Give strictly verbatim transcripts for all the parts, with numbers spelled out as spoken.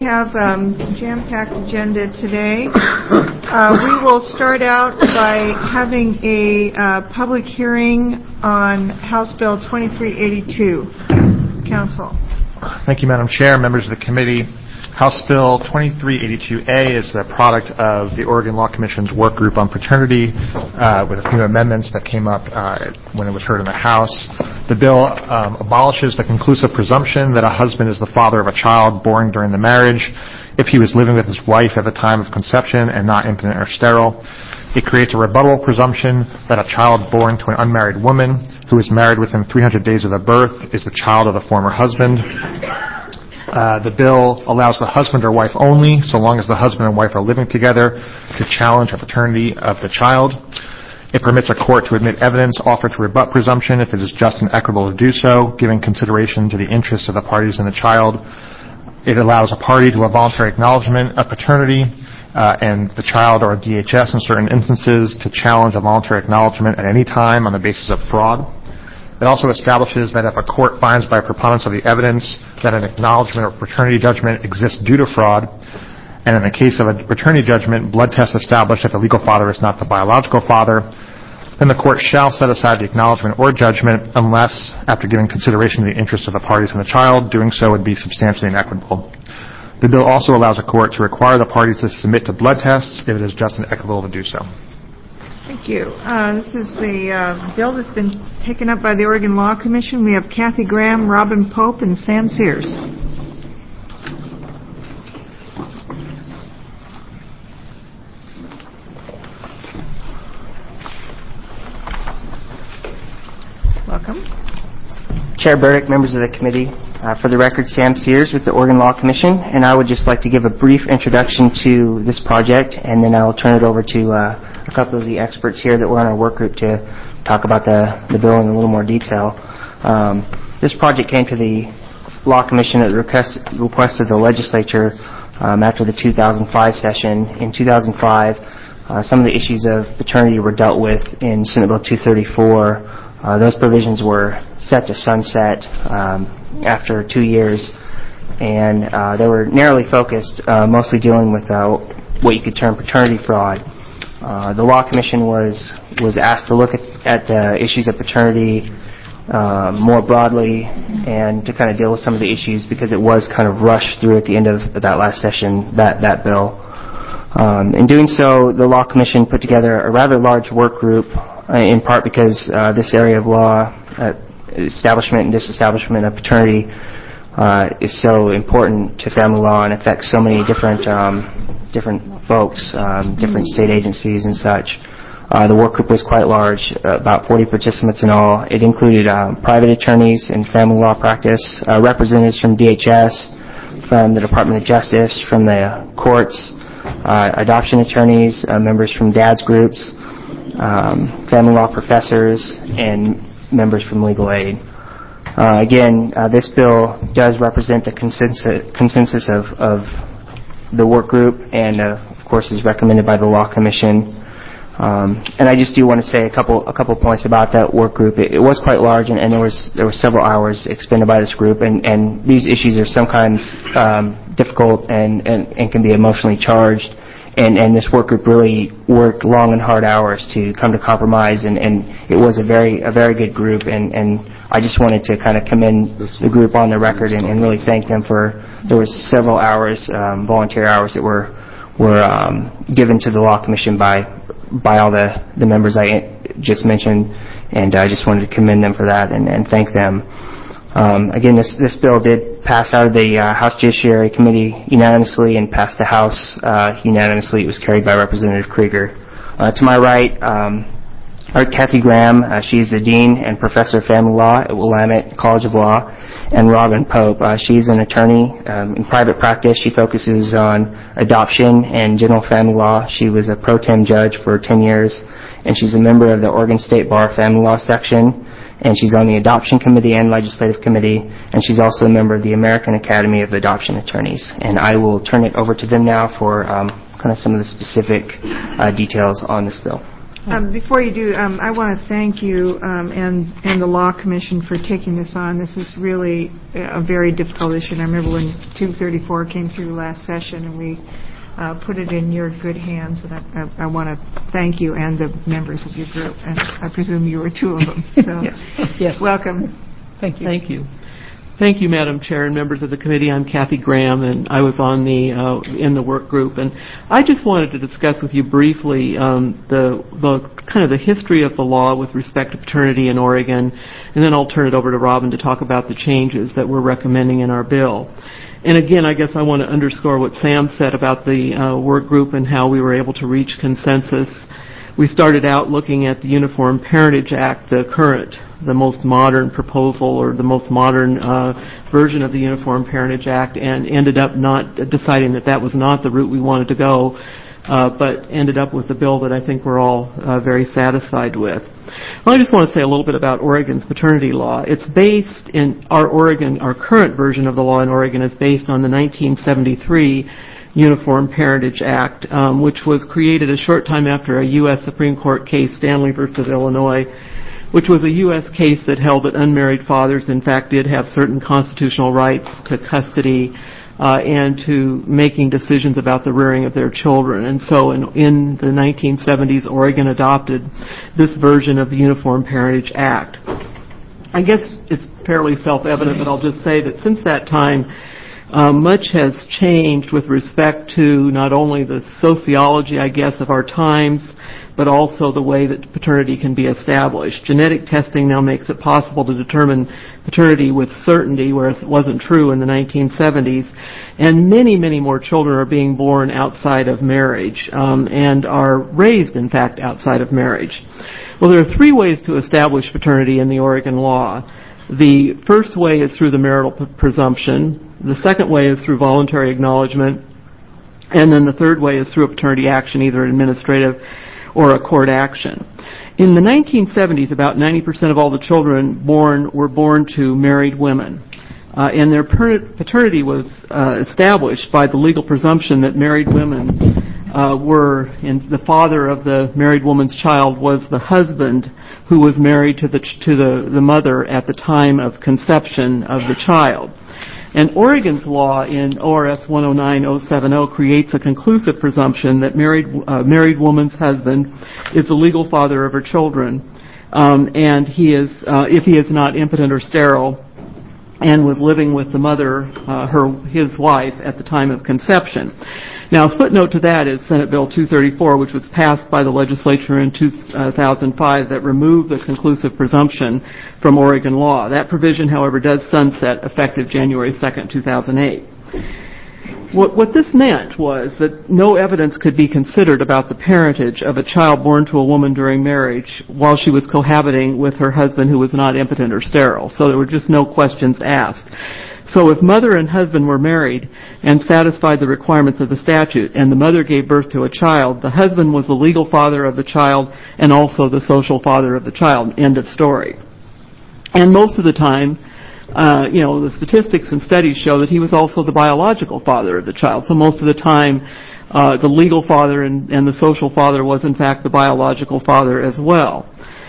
We have a um, jam-packed agenda today. Uh, we will start out by having a uh, public hearing on House Bill twenty-three eighty-two. Council. Thank you, Madam Chair, members of the committee. House Bill twenty-three eighty-two A is the product of the Oregon Law Commission's work group on paternity uh, with a few amendments that came up uh, when it was heard in the House. The bill um, abolishes the conclusive presumption that a husband is the father of a child born during the marriage if he was living with his wife at the time of conception and not impotent or sterile. It creates a rebuttable presumption that a child born to an unmarried woman who is married within three hundred days of the birth is the child of the former husband. Uh, the bill allows the husband or wife only, so long as the husband and wife are living together, to challenge the paternity of the child. It permits a court to admit evidence offered to rebut presumption if it is just and equitable to do so, giving consideration to the interests of the parties and the child. It allows a party to a voluntary acknowledgement of paternity uh, and the child or a D H S in certain instances to challenge a voluntary acknowledgement at any time on the basis of fraud. It also establishes that if a court finds by preponderance of the evidence that an acknowledgement or paternity judgment exists due to fraud, and in the case of a paternity judgment, blood tests establish that the legal father is not the biological father, then the court shall set aside the acknowledgement or judgment unless, after giving consideration to the interests of the parties and the child, doing so would be substantially inequitable. The bill also allows a court to require the parties to submit to blood tests if it is just and equitable to do so. Thank you. Uh, this is the uh, bill that's been taken up by the Oregon Law Commission. We have Kathy Graham, Robin Pope, and Sam Sears. Welcome. Chair Burdick, members of the committee. Uh, for the record, Sam Sears with the Oregon Law Commission, and I would just like to give a brief introduction to this project, and then I'll turn it over to uh, a couple of the experts here that were on our work group to talk about the, the bill in a little more detail. Um, this project came to the Law Commission at the request, request of the legislature um, after the two thousand five session. In two thousand five, uh, some of the issues of paternity were dealt with in Senate Bill two thirty-four. Uh, those provisions were set to sunset um, after two years, and uh, they were narrowly focused, uh, mostly dealing with uh, what you could term paternity fraud. Uh, the Law Commission was was asked to look at, at the issues of paternity uh, more broadly and to kind of deal with some of the issues because it was kind of rushed through at the end of that last session, that, that bill. Um, in doing so, the Law Commission put together a rather large work group, uh, in part because uh, this area of law, uh, establishment and disestablishment of paternity, uh, is so important to family law and affects so many different um, different folks, um, different state agencies and such. Uh, the work group was quite large, uh, about forty participants in all. It included uh, private attorneys in family law practice, uh, representatives from D H S, from the Department of Justice, from the courts, uh, adoption attorneys, uh, members from D A D S groups, um, family law professors, and members from legal aid. Uh, again, uh, this bill does represent the consensus, consensus of, of the work group and, uh, of course, is recommended by the Law Commission. Um, and I just do want to say a couple a couple points about that work group. It, it was quite large, and, and there was there were several hours expended by this group. And, and these issues are sometimes um, difficult and, and, and can be emotionally charged. And, and this work group really worked long and hard hours to come to compromise. And, and it was a very a very good group. And, and I just wanted to kind of commend the group on the record and, and really thank them for. There was several hours, um, volunteer hours that were were um, given to the Law Commission by. by all the, the members I just mentioned, and I just wanted to commend them for that and, and thank them. Um, again, this, this bill did pass out of the uh, House Judiciary Committee unanimously and passed the House uh, unanimously. It was carried by Representative Krieger. Uh, to my right, um, are Kathy Graham. Uh, she's the Dean and Professor of Family Law at Willamette College of Law, and Robin Pope. Uh, she's an attorney um, in private practice. She focuses on adoption and general family law. She was a pro tem judge for ten years, and she's a member of the Oregon State Bar Family Law Section, and she's on the Adoption Committee and Legislative Committee, and she's also a member of the American Academy of Adoption Attorneys. And I will turn it over to them now for um, kind of some of the specific uh, details on this bill. Um, before you do, um, I want to thank you um, and and the Law Commission for taking this on. This is really a very difficult issue. And I remember when two thirty-four came through last session, and we uh, put it in your good hands. And I, I, I want to thank you and the members of your group. And I presume you were two of them. So yes. Yes. Welcome. Thank you. Thank you. Thank you, Madam Chair and members of the committee. I'm Kathy Graham, and I was on the uh, in the work group. And I just wanted to discuss with you briefly um, the, the kind of the history of the law with respect to paternity in Oregon, and then I'll turn it over to Robin to talk about the changes that we're recommending in our bill. And again, I guess I want to underscore what Sam said about the uh, work group and how we were able to reach consensus. We started out looking at the Uniform Parentage Act, the current, the most modern proposal or the most modern uh, version of the Uniform Parentage Act, and ended up not deciding that that was not the route we wanted to go, uh, but ended up with a bill that I think we're all uh, very satisfied with. Well, I just want to say a little bit about Oregon's paternity law. It's based in our Oregon, our current version of the law in Oregon is based on the nineteen seventy-three Uniform Parentage Act, um, which was created a short time after a U S Supreme Court case, Stanley versus Illinois, which was a U S case that held that unmarried fathers, in fact, did have certain constitutional rights to custody uh, and to making decisions about the rearing of their children. And so in, in the nineteen seventies, Oregon adopted this version of the Uniform Parentage Act. I guess it's fairly self-evident, but I'll just say that since that time, Uh, much has changed with respect to not only the sociology, I guess, of our times, but also the way that paternity can be established. Genetic testing now makes it possible to determine paternity with certainty, whereas it wasn't true in the nineteen seventies. And many, many more children are being born outside of marriage um, and are raised, in fact, outside of marriage. Well, there are three ways to establish paternity in the Oregon law. The first way is through the marital p- presumption. The second way is through voluntary acknowledgement. And then the third way is through a paternity action, either administrative or a court action. In the nineteen seventies, about ninety percent of all the children born were born to married women. Uh, and their per- paternity was uh, established by the legal presumption that married women uh, were, and the father of the married woman's child was the husband who was married to the ch- to the, the mother at the time of conception of the child. And Oregon's law in O R S one oh nine oh seven oh creates a conclusive presumption that married uh, married woman's husband is the legal father of her children, um, and he is, uh, if he is not impotent or sterile, and was living with the mother, uh, her his wife, at the time of conception. Now, a footnote to that is Senate Bill two thirty-four, which was passed by the legislature in two thousand five, that removed the conclusive presumption from Oregon law. That provision, however, does sunset effective January second, two thousand eight. What, what this meant was that no evidence could be considered about the parentage of a child born to a woman during marriage while she was cohabiting with her husband who was not impotent or sterile. So there were just no questions asked. So if mother and husband were married and satisfied the requirements of the statute, and the mother gave birth to a child, the husband was the legal father of the child and also the social father of the child. End of story. And most of the time, uh, you know, the statistics and studies show that he was also the biological father of the child. So most of the time, uh, the legal father and, and the social father was in fact the biological father as well.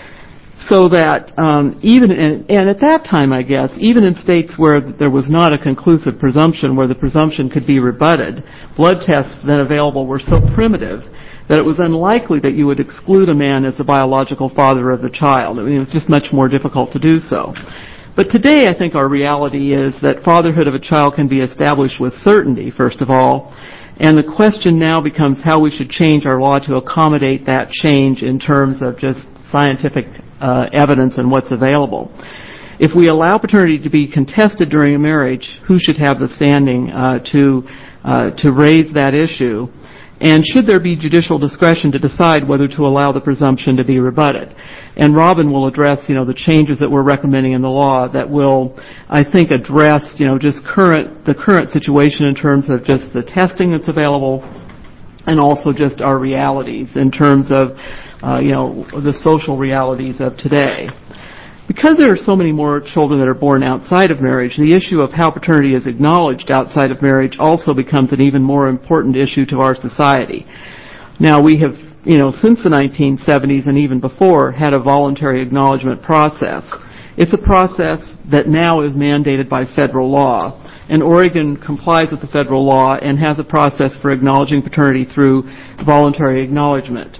So that um, even in, and at that time, I guess, even in states where there was not a conclusive presumption, where the presumption could be rebutted, blood tests then available were so primitive that it was unlikely that you would exclude a man as the biological father of the child. I mean, it was just much more difficult to do so. But today, I think our reality is that fatherhood of a child can be established with certainty, first of all, and the question now becomes how we should change our law to accommodate that change in terms of just scientific uh, evidence and what's available. If we allow paternity to be contested during a marriage, who should have the standing uh, to uh, to raise that issue? And should there be judicial discretion to decide whether to allow the presumption to be rebutted? And Robin will address, you know, the changes that we're recommending in the law that will, I think, address, you know, just current the current situation in terms of just the testing that's available, and also just our realities in terms of, uh, you know, the social realities of today. Because there are so many more children that are born outside of marriage, the issue of how paternity is acknowledged outside of marriage also becomes an even more important issue to our society. Now, we have you know, since the nineteen seventies and even before, had a voluntary acknowledgement process. It's a process that now is mandated by federal law, and Oregon complies with the federal law and has a process for acknowledging paternity through voluntary acknowledgement.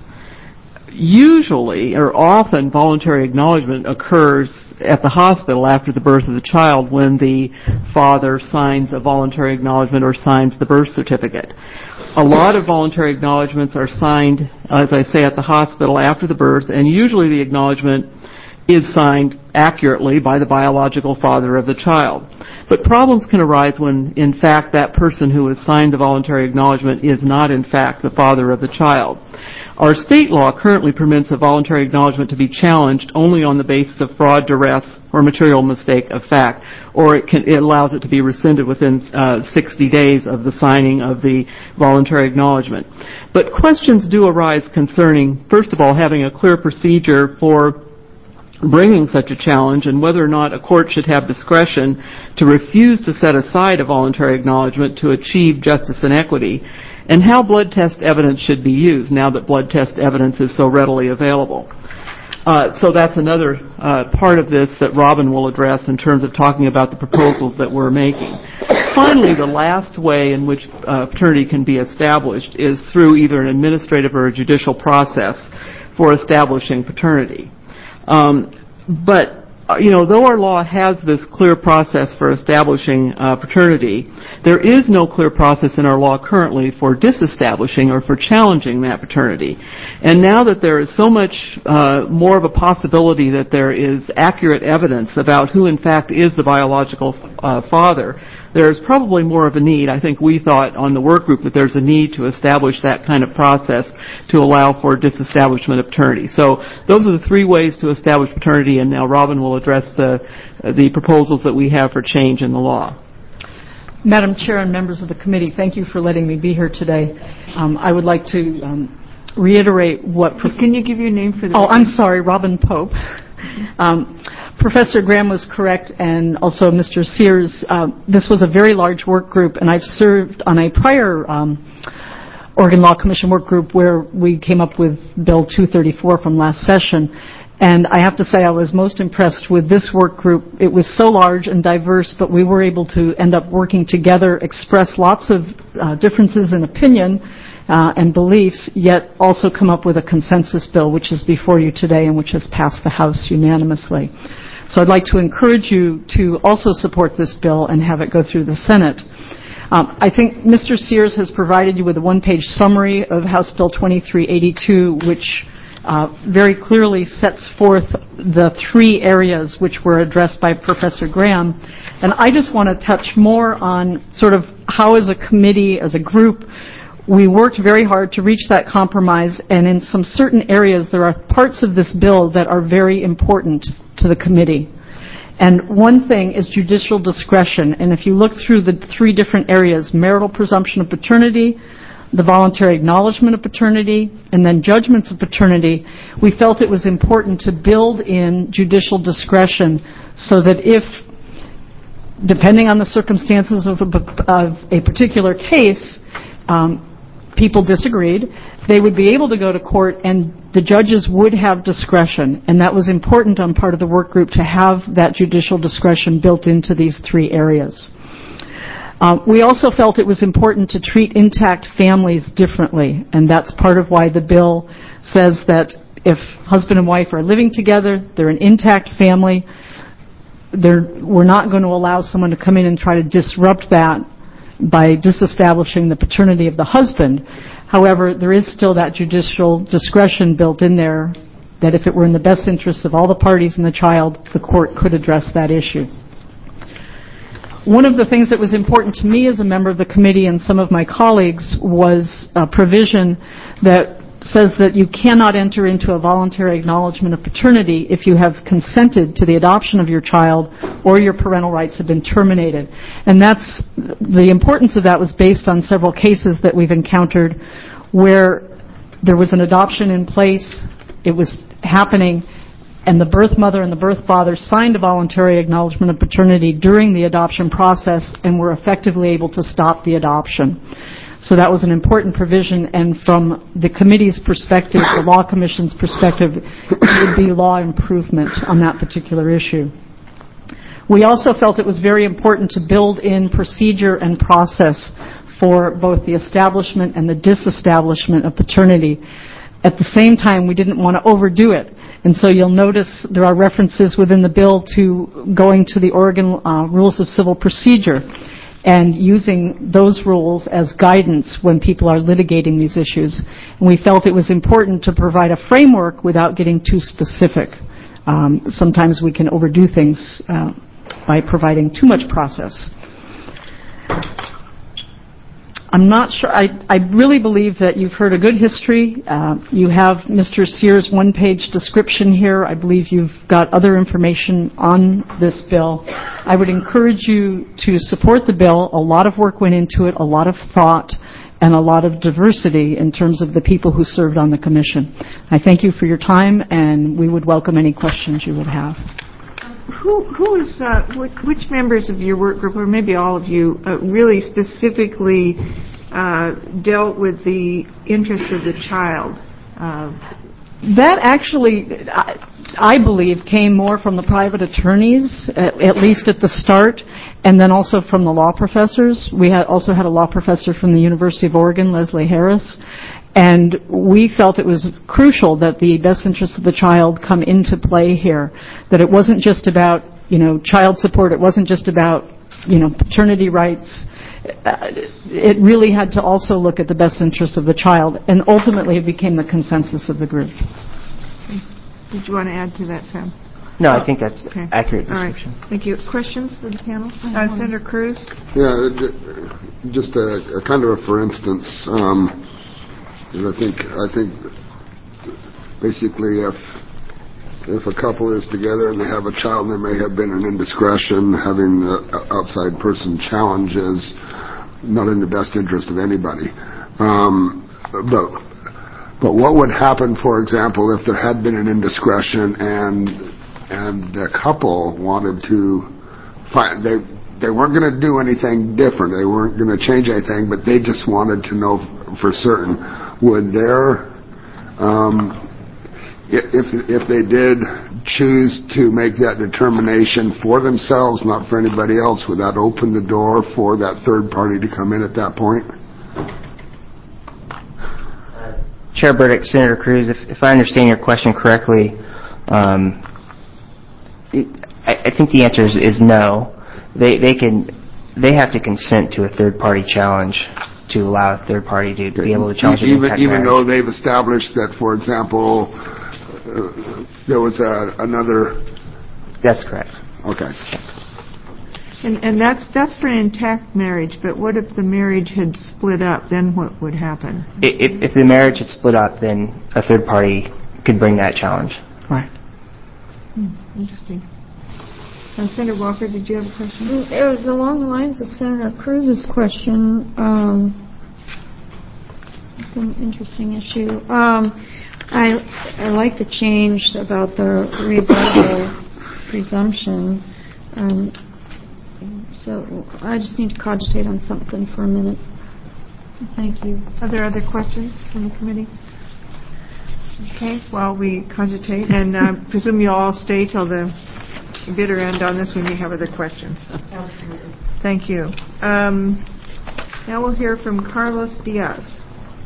Usually, or often, voluntary acknowledgement occurs at the hospital after the birth of the child when the father signs a voluntary acknowledgement or signs the birth certificate. A lot of voluntary acknowledgements are signed, as I say, at the hospital after the birth, and usually the acknowledgement is signed accurately by the biological father of the child. But problems can arise when, in fact, that person who has signed the voluntary acknowledgement is not, in fact, the father of the child. Our state law currently permits a voluntary acknowledgement to be challenged only on the basis of fraud, duress, or material mistake of fact, or it, can, it allows it to be rescinded within uh, sixty days of the signing of the voluntary acknowledgement. But questions do arise concerning, first of all, having a clear procedure for bringing such a challenge and whether or not a court should have discretion to refuse to set aside a voluntary acknowledgement to achieve justice and equity, and how blood test evidence should be used now that blood test evidence is so readily available. Uh, so that's another uh, part of this that Robin will address in terms of talking about the proposals that we're making. Finally, the last way in which uh, paternity can be established is through either an administrative or a judicial process for establishing paternity. Um, but, uh, you know, though our law has this clear process for establishing uh, paternity, there is no clear process in our law currently for disestablishing or for challenging that paternity. And now that there is so much uh, more of a possibility that there is accurate evidence about who in fact is the biological uh, father, there's probably more of a need. I think we thought on the work group that there's a need to establish that kind of process to allow for disestablishment of paternity. So those are the three ways to establish paternity, and now Robin will address the, uh, the proposals that we have for change in the law. Madam Chair and members of the committee, thank you for letting me be here today. Um, I would like to um, reiterate what... Prof- Can you give your name for the... Oh, I'm sorry, Robin Pope. Um, Professor Graham was correct, and also Mister Sears. Uh, this was a very large work group, and I've served on a prior um, Oregon Law Commission work group where we came up with Bill two thirty-four from last session. And I have to say I was most impressed with this work group. It was so large and diverse, but we were able to end up working together, express lots of uh, differences in opinion uh, and beliefs, yet also come up with a consensus bill, which is before you today and which has passed the House unanimously. So I'd like to encourage you to also support this bill and have it go through the Senate. Um, I think Mister Sears has provided you with a one-page summary of House Bill twenty-three eighty-two, which Uh, very clearly sets forth the three areas which were addressed by Professor Graham. And I just want to touch more on sort of how as a committee, as a group, we worked very hard to reach that compromise, and in some certain areas there are parts of this bill that are very important to the committee. And one thing is judicial discretion. And if you look through the three different areas, marital presumption of paternity, the voluntary acknowledgement of paternity, and then judgments of paternity, we felt it was important to build in judicial discretion so that if, depending on the circumstances of a, of a particular case, um, people disagreed, they would be able to go to court and the judges would have discretion. And that was important on part of the work group to have that judicial discretion built into these three areas. Uh, we also felt it was important to treat intact families differently, and that's part of why the bill says that if husband and wife are living together, they're an intact family, they're, we're not going to allow someone to come in and try to disrupt that by disestablishing the paternity of the husband. However, there is still that judicial discretion built in there that if it were in the best interests of all the parties and the child, the court could address that issue. One of the things that was important to me as a member of the committee and some of my colleagues was a provision that says that you cannot enter into a voluntary acknowledgement of paternity if you have consented to the adoption of your child or your parental rights have been terminated. And that's, the importance of that was based on several cases that we've encountered where there was an adoption in place, it was happening, and the birth mother and the birth father signed a voluntary acknowledgement of paternity during the adoption process and were effectively able to stop the adoption. So that was an important provision, and from the committee's perspective, the Law Commission's perspective, it would be law improvement on that particular issue. We also felt it was very important to build in procedure and process for both the establishment and the disestablishment of paternity. At the same time, we didn't want to overdo it. And so you'll notice there are references within the bill to going to the Oregon uh, Rules of Civil Procedure and using those rules as guidance when people are litigating these issues. And we felt it was important to provide a framework without getting too specific. Um, sometimes we can overdo things uh, by providing too much process. I'm not sure. I, I really believe that you've heard a good history. Uh, you have Mister Sears' one-page description here. I believe you've got other information on this bill. I would encourage you to support the bill. A lot of work went into it, a lot of thought, and a lot of diversity in terms of the people who served on the commission. I thank you for your time, and we would welcome any questions you would have. Who, who is, uh, which, which members of your work group, or maybe all of you, uh, really specifically uh, dealt with the interests of the child? Uh, that actually, I, I believe, came more from the private attorneys, at, at least at the start, and then also from the law professors. We had also had a law professor from the University of Oregon, Leslie Harris. And we felt it was crucial that the best interests of the child come into play here, that it wasn't just about, you know, child support, it wasn't just about, you know, paternity rights. It really had to also look at the best interests of the child, and ultimately it became the consensus of the group. Did you want to add to that, Sam? No, I think that's okay. accurate All right. description. Thank you. Questions for the panel? Uh, Senator Cruz? Yeah, just a, a kind of a for instance. Um, And I think I think basically if if a couple is together and they have a child, there may have been an indiscretion. Having the outside person challenge is not in the best interest of anybody. Um, but but what would happen, for example, if there had been an indiscretion and and the couple wanted to find they they weren't going to do anything different, they weren't going to change anything, but they just wanted to know for certain. Would their, um, if if they did choose to make that determination for themselves, not for anybody else, would that open the door for that third party to come in at that point? Uh, Chair Burdick, Senator Cruz, if, if I understand your question correctly, um, it, I, I think the answer is, is no. They they can they have to consent to a third party challenge to allow a third party to be able to challenge even an even marriage. though they've established that, for example, uh, there was a, another. That's correct. Okay. And, and that's that's for an intact marriage. But what if the marriage had split up? Then what would happen? If, if the marriage had split up, then a third party could bring that challenge. Right. Hmm, interesting. Uh, Senator Walker, did you have a question? It was along the lines of Senator Cruz's question. Um, it's an interesting issue. Um, I, I like the change about the rebuttable presumption. Um, so I just need to cogitate on something for a minute. Thank you. Are there other questions from the committee? Okay, while we cogitate, and I uh, presume you all stay till the bitter end on this when you have other questions. Absolutely. Thank you. Um, now we'll hear from Carlos Diaz.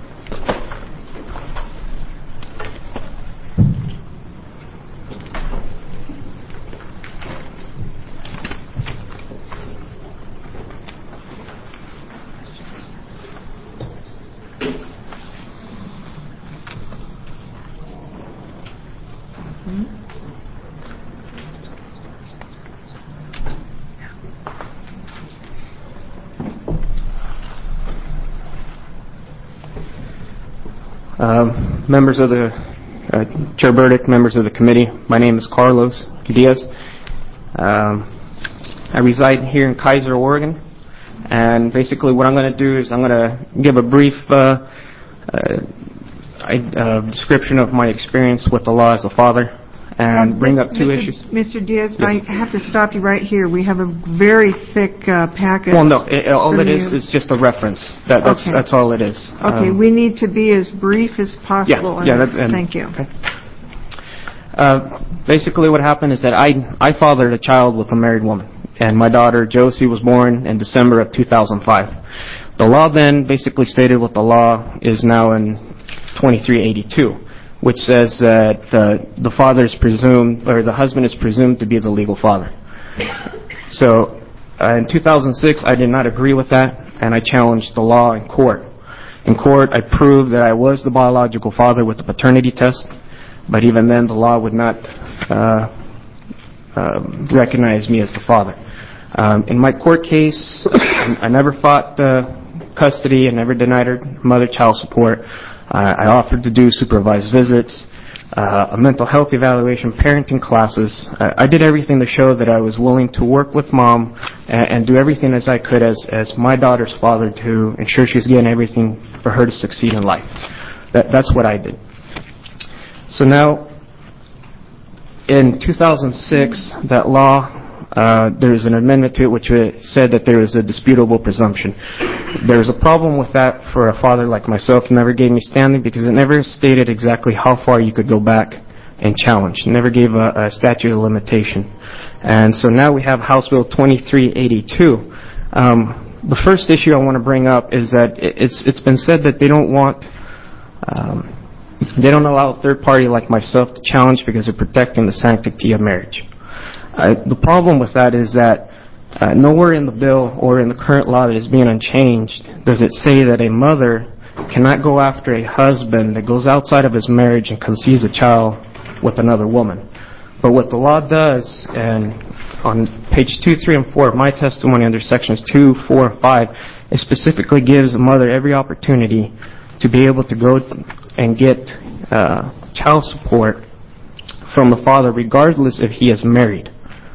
Um, members of the uh, Chair Burdick, members of the committee, my name is Carlos Diaz. Um, I reside here in Kaiser, Oregon, and basically what I'm going to do is I'm going to give a brief uh, uh, I, uh, description of my experience with the law as a father, and bring up two Mister issues. Mister Diaz, Yes. I have to stop you right here. We have a very thick uh, packet. Well, no, it, all from it is you. is just a reference. That, that's Okay. that's all it is. Okay, Um, we need to be as brief as possible. yeah, and- that- and- Thank you. okay. Uh, basically, what happened is that I I fathered a child with a married woman, and my daughter Josie was born in December of two thousand five. The law then basically stated what the law is now in twenty-three eighty-two, which says that uh, the father is presumed, or the husband is presumed to be the legal father. So, uh, in two thousand six, I did not agree with that, and I challenged the law in court. In court, I proved that I was the biological father with the paternity test, but even then, the law would not uh, uh, recognize me as the father. Um, in my court case, I, I never fought uh, custody. I never denied her mother-child support. Uh, I offered to do supervised visits, uh, a mental health evaluation, parenting classes. Uh, I did everything to show that I was willing to work with mom and, and do everything as I could as, as my daughter's father to ensure she's getting everything for her to succeed in life. That, that's what I did. So now, in two thousand six, that law, uh, there was an amendment to it which said that there was a disputable presumption. There was a problem with that for a father like myself. It never gave me standing because it never stated exactly how far you could go back and challenge. It never gave a, a statute of limitation. And so now we have House Bill twenty-three eighty-two. Um, the first issue I want to bring up is that it's it's been said that they don't want... Um, They don't allow a third party like myself to challenge because they're protecting the sanctity of marriage. Uh, the problem with that is that uh, nowhere in the bill or in the current law that is being unchanged does it say that a mother cannot go after a husband that goes outside of his marriage and conceives a child with another woman. But what the law does, and on page two, three, and four of my testimony under sections two, four, and five, it specifically gives a mother every opportunity to be able to go and get uh, child support from the father, regardless if he is married.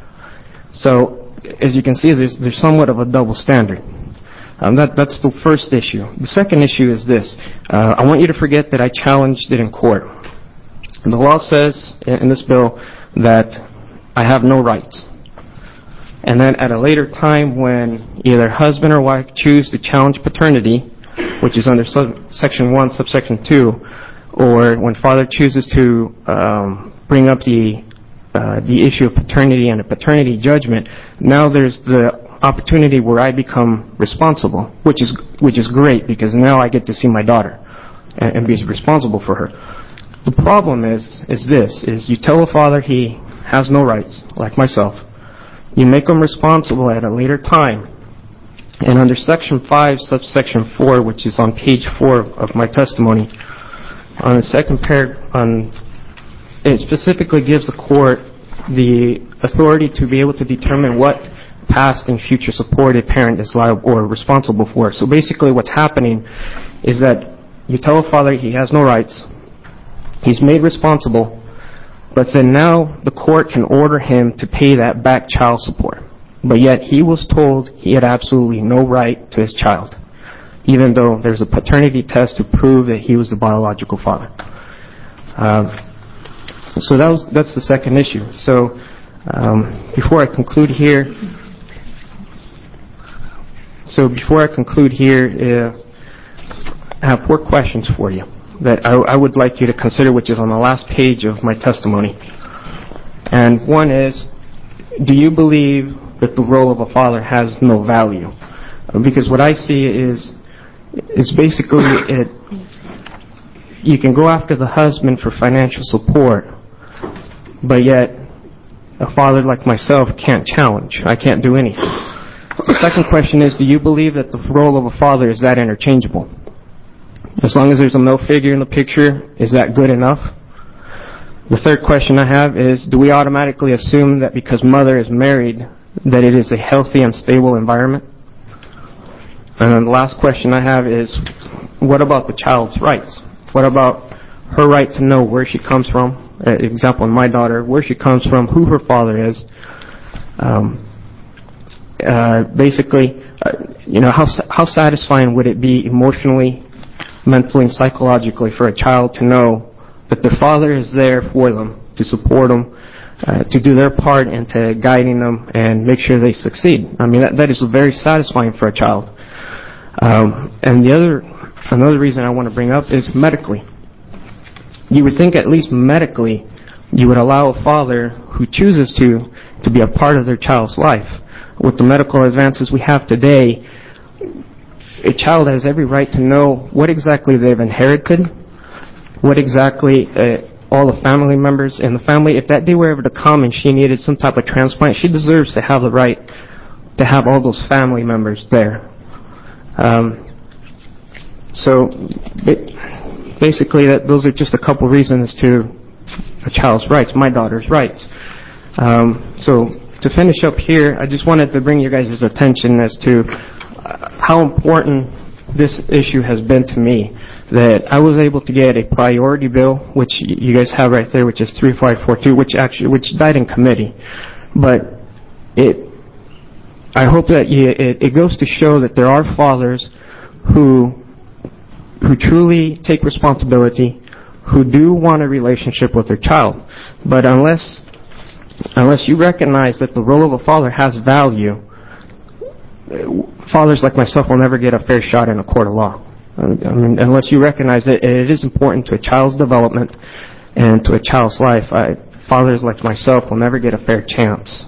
So, as you can see, there's there's somewhat of a double standard. Um, that that's the first issue. The second issue is this: uh, I want you to forget that I challenged it in court. And the law says in this bill that I have no rights. And then at a later time, when either husband or wife choose to challenge paternity, which is under sub- section one, subsection two, or when father chooses to um, bring up the uh, the issue of paternity and a paternity judgment, now there's the opportunity where I become responsible, which is which is great because now I get to see my daughter and, and be responsible for her. The problem is is this: is you tell a father he has no rights, like myself. You make him responsible at a later time. And under Section five, subsection four, which is on page four of my testimony, on the second paragraph, on, it specifically gives the court the authority to be able to determine what past and future support a parent is liable or responsible for. So basically what's happening is that you tell a father he has no rights, he's made responsible, but then now the court can order him to pay that back child support. But yet he was told he had absolutely no right to his child, even though there's a paternity test to prove that he was the biological father. Um, so that was, that's the second issue. So um, before I conclude here, so before I conclude here, uh, I have four questions for you that I, I would like you to consider, which is on the last page of my testimony. And one is, do you believe that the role of a father has no value? Because what I see is, is basically it, you can go after the husband for financial support, but yet a father like myself can't challenge. I can't do anything. The second question is, do you believe that the role of a father is that interchangeable? As long as there's a male figure in the picture, is that good enough? The third question I have is, do we automatically assume that because mother is married, that it is a healthy and stable environment? And then the last question I have is, what about the child's rights? What about her right to know where she comes from? Uh, example, my daughter, where she comes from, who her father is. Um, uh, basically, uh, you know, how how satisfying would it be emotionally, mentally, and psychologically for a child to know that their father is there for them to support them, uh, to do their part into guiding them and make sure they succeed. I mean, that, that is very satisfying for a child. Um, and the other, another reason I want to bring up is medically. You would think at least medically you would allow a father who chooses to, to be a part of their child's life. With the medical advances we have today, a child has every right to know what exactly they've inherited, what exactly uh, all the family members in the family, if that day were ever to come and she needed some type of transplant, she deserves to have the right to have all those family members there. Um, so it, basically, that, those are just a couple reasons to a child's rights, my daughter's rights. Um, so to finish up here, I just wanted to bring you guys' attention as to how important this issue has been to me, that I was able to get a priority bill, which you guys have right there, which is three five four two, which actually which died in committee. But it, I hope that you, it, it goes to show that there are fathers who who truly take responsibility, who do want a relationship with their child. But unless unless you recognize that the role of a father has value, fathers like myself will never get a fair shot in a court of law. I mean, unless you recognize that it is important to a child's development and to a child's life, I, fathers like myself will never get a fair chance.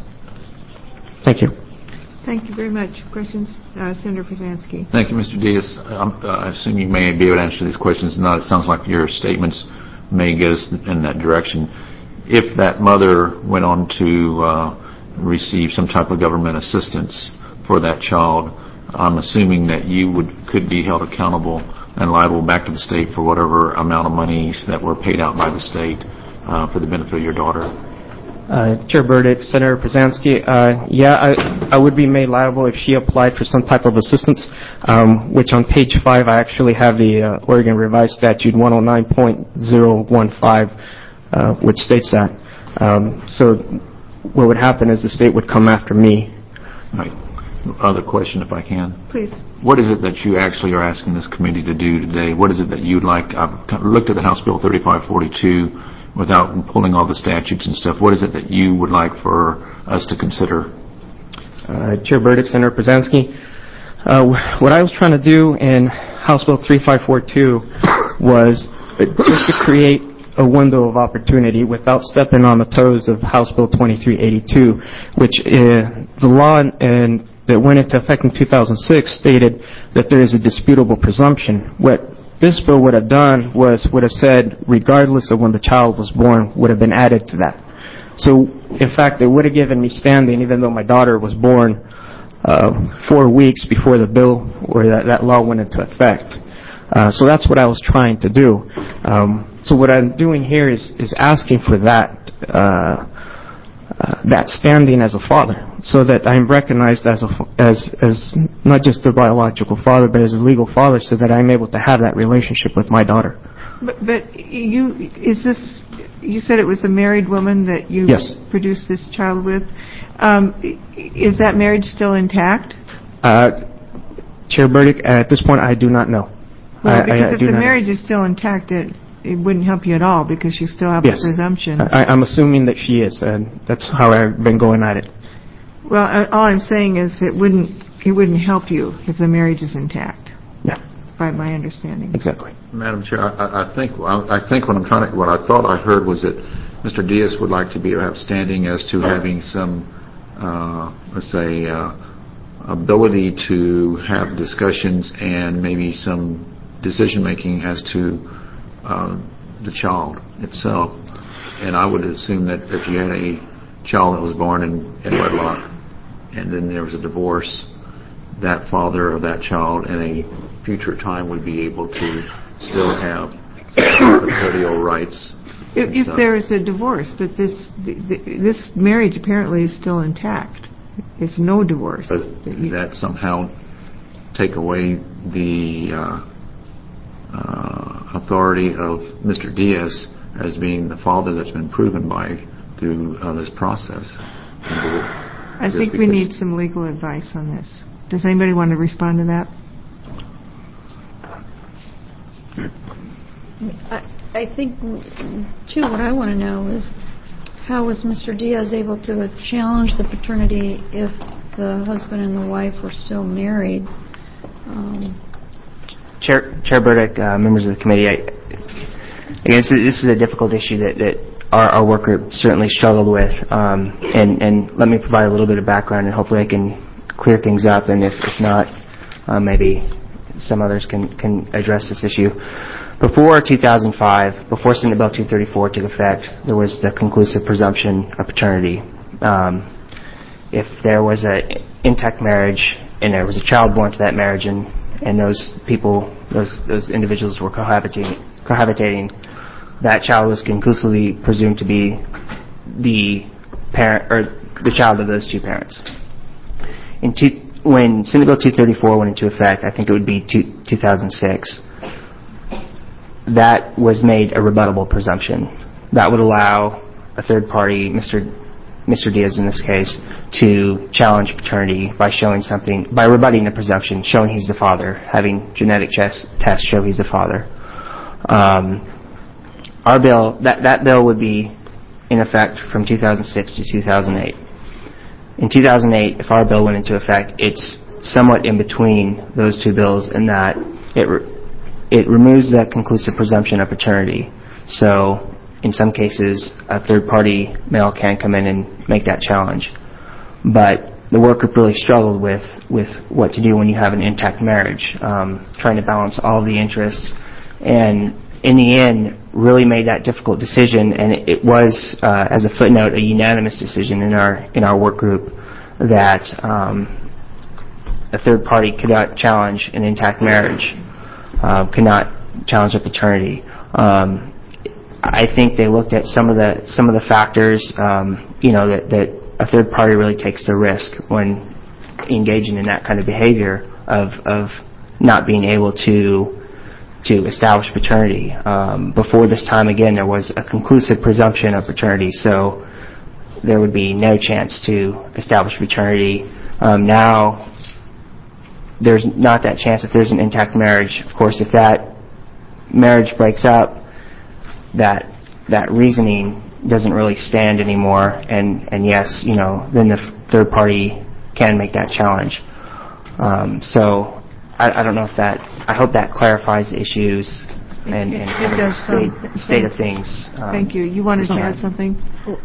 Thank you. Thank you very much. Questions? Uh, Senator Pruzansky. Thank you, Mister Diaz. Um, uh, I assume you may be able to answer these questions. Not, it sounds like your statements may get us in that direction. If that mother went on to uh, receive some type of government assistance for that child, I'm assuming that you would could be held accountable and liable back to the state for whatever amount of monies that were paid out by the state uh, for the benefit of your daughter. Uh, Chair Burdick, Senator Pruzansky, uh, yeah, I, I would be made liable if she applied for some type of assistance, um, which on page five I actually have the uh, Oregon Revised Statute one oh nine point oh one five, uh, which states that. Um, so what would happen is the state would come after me. Right. Other question, if I can. Please. What is it that you actually are asking this committee to do today? What is it that you'd like? I've looked at the House Bill thirty-five forty-two without pulling all the statutes and stuff. What is it that you would like for us to consider? Uh, Chair Burdick, Senator Pruzansky, uh, what I was trying to do in House Bill thirty-five forty-two was just to create a window of opportunity without stepping on the toes of House Bill twenty-three eighty-two, which uh, the law and that went into effect in two thousand six stated that there is a disputable presumption. What this bill would have done was would have said, regardless of when the child was born, would have been added to that. So, in fact, it would have given me standing, even though my daughter was born uh, four weeks before the bill or that, that law went into effect. Uh, so that's what I was trying to do. Um, so what I'm doing here is, is asking for that uh, uh, that standing as a father, so that I'm recognized as a as as not just a biological father, but as a legal father, so that I'm able to have that relationship with my daughter. But, but you is this? You said it was a married woman that you yes. produced this child with. Um, is that marriage still intact? Uh, Chair Burdick, at this point, I do not know. Well, I, because I, I if the marriage know. is still intact, it it wouldn't help you at all because you still have yes. the presumption. I, I'm assuming that she is, and that's how I've been going at it. Well, uh, all I'm saying is it wouldn't it wouldn't help you if the marriage is intact. Yeah. By my understanding. Exactly. Madam Chair, I, I think I, I think what I'm trying to what I thought I heard was that Mister Diaz would like to be outstanding as to having some, uh, let's say, uh, ability to have discussions and maybe some decision making as to uh, the child itself. And I would assume that if you had a child that was born in, in wedlock and then there was a divorce, that father of that child in a future time would be able to still have custodial rights. If, if there is a divorce, but this this marriage apparently is still intact. It's no divorce. But does that somehow take away the uh, uh, authority of Mister Diaz as being the father that's been proven by through uh, this process? I think we need some legal advice on this. Does anybody want to respond to that? I, I think, too, what I want to know is how was Mister Diaz able to challenge the paternity if the husband and the wife were still married? Um, Chair, Chair Burdick, uh, members of the committee, I, again, this is, this is a difficult issue that, that our, our work group certainly struggled with. Um, and, and let me provide a little bit of background, and hopefully I can clear things up. And if it's not, uh, maybe some others can, can address this issue. Before two thousand five, before Senate Bill two thirty-four took effect, there was the conclusive presumption of paternity. Um, if there was an intact marriage and there was a child born to that marriage, and and those people, those those individuals were cohabitating, cohabitating, that child was conclusively presumed to be the parent or the child of those two parents. In two, when Senate Bill two thirty-four went into effect, I think it would be two, two thousand six, that was made a rebuttable presumption. That would allow a third party, Mister Mister Diaz in this case, to challenge paternity by showing something, by rebutting the presumption, showing he's the father, having genetic tests show he's the father. Um, our bill, that, that bill would be in effect from two thousand six to two thousand eight. In two thousand eight, if our bill went into effect, it's somewhat in between those two bills in that it re- it removes that conclusive presumption of paternity. So in some cases, a third-party male can come in and make that challenge. But the work group really struggled with, with what to do when you have an intact marriage, um, trying to balance all the interests, and in the end, really made that difficult decision. And it, it was, uh, as a footnote, a unanimous decision in our in our work group that um, a third party could not challenge an intact marriage, uh, could not challenge a paternity. Um, I think they looked at some of the some of the factors, um, you know, that, that a third party really takes the risk when engaging in that kind of behavior of of not being able to to establish paternity. Um, before this time, again, there was a conclusive presumption of paternity, so there would be no chance to establish paternity. Um, now, there's not that chance if there's an intact marriage. Of course, if that marriage breaks up, that that reasoning doesn't really stand anymore, and, and yes, you know, then the f- third party can make that challenge. Um, so I, I don't know if that, I hope that clarifies the issues and, and It- it kind of does state, some. state of things. Um, Thank you. You wanted to Okay. add something?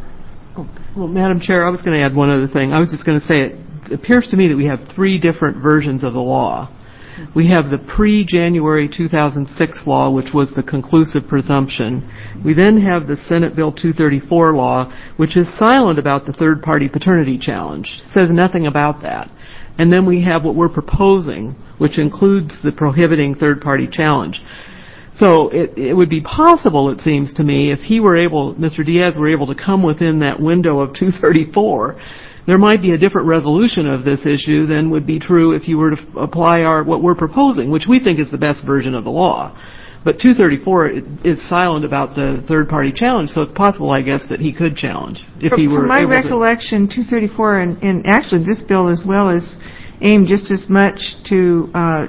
Well, Madam Chair, I was going to add one other thing. I was just going to say it appears to me that we have three different versions of the law. We have the pre-January two thousand six law, which was the conclusive presumption. We then have the Senate Bill two thirty-four law, which is silent about the third-party paternity challenge. It says nothing about that. And then we have what we're proposing, which includes the prohibiting third-party challenge. So it, it would be possible, it seems to me, if he were able, Mister Diaz were able to come within that window of two thirty-four, there might be a different resolution of this issue than would be true if you were to f- apply our what we're proposing, which we think is the best version of the law. But two thirty-four is silent about the third-party challenge, so it's possible, I guess, that he could challenge if he were From my able to. recollection, two thirty-four, and, and actually this bill as well, is aimed just as much to uh,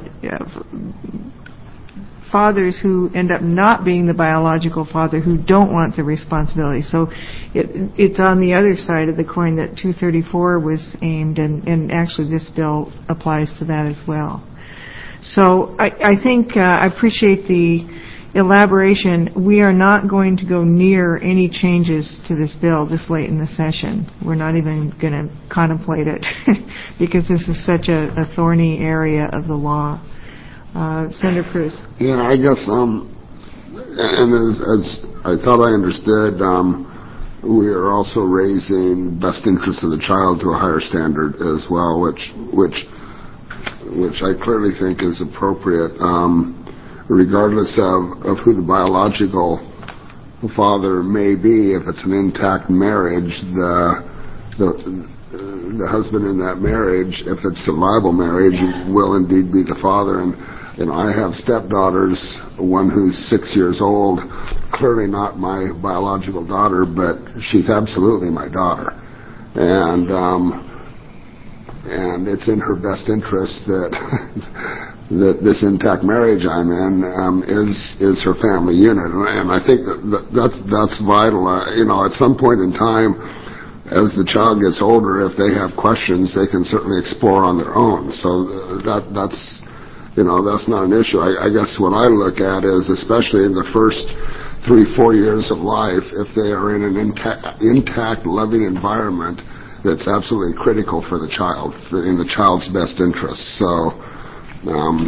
fathers who end up not being the biological father, who don't want the responsibility. So it, it's on the other side of the coin that two thirty-four was aimed, and, and actually this bill applies to that as well. So I, I think uh, I appreciate the elaboration. We are not going to go near any changes to this bill this late in the session. We're not even going to contemplate it because this is such a, a thorny area of the law. Uh, Senator Cruz. Yeah, I guess, um, and as, as I thought I understood, um, we are also raising best interest of the child to a higher standard as well, which, which, which I clearly think is appropriate, um, regardless of, of who the biological father may be. If it's an intact marriage, the, the, the husband in that marriage, if it's a viable marriage, will indeed be the father. And And I have stepdaughters, one who's six years old, clearly not my biological daughter, but she's absolutely my daughter. And um, and it's in her best interest that that this intact marriage I'm in um, is is her family unit, and, and I think that, that that's that's vital. Uh, you know, at some point in time, as the child gets older, if they have questions, they can certainly explore on their own. So that that's you know that's not an issue. I, I guess what I look at is, especially in the first three four years of life, if they are in an intact, intact loving environment, that's absolutely critical for the child, in the child's best interest. So. Um,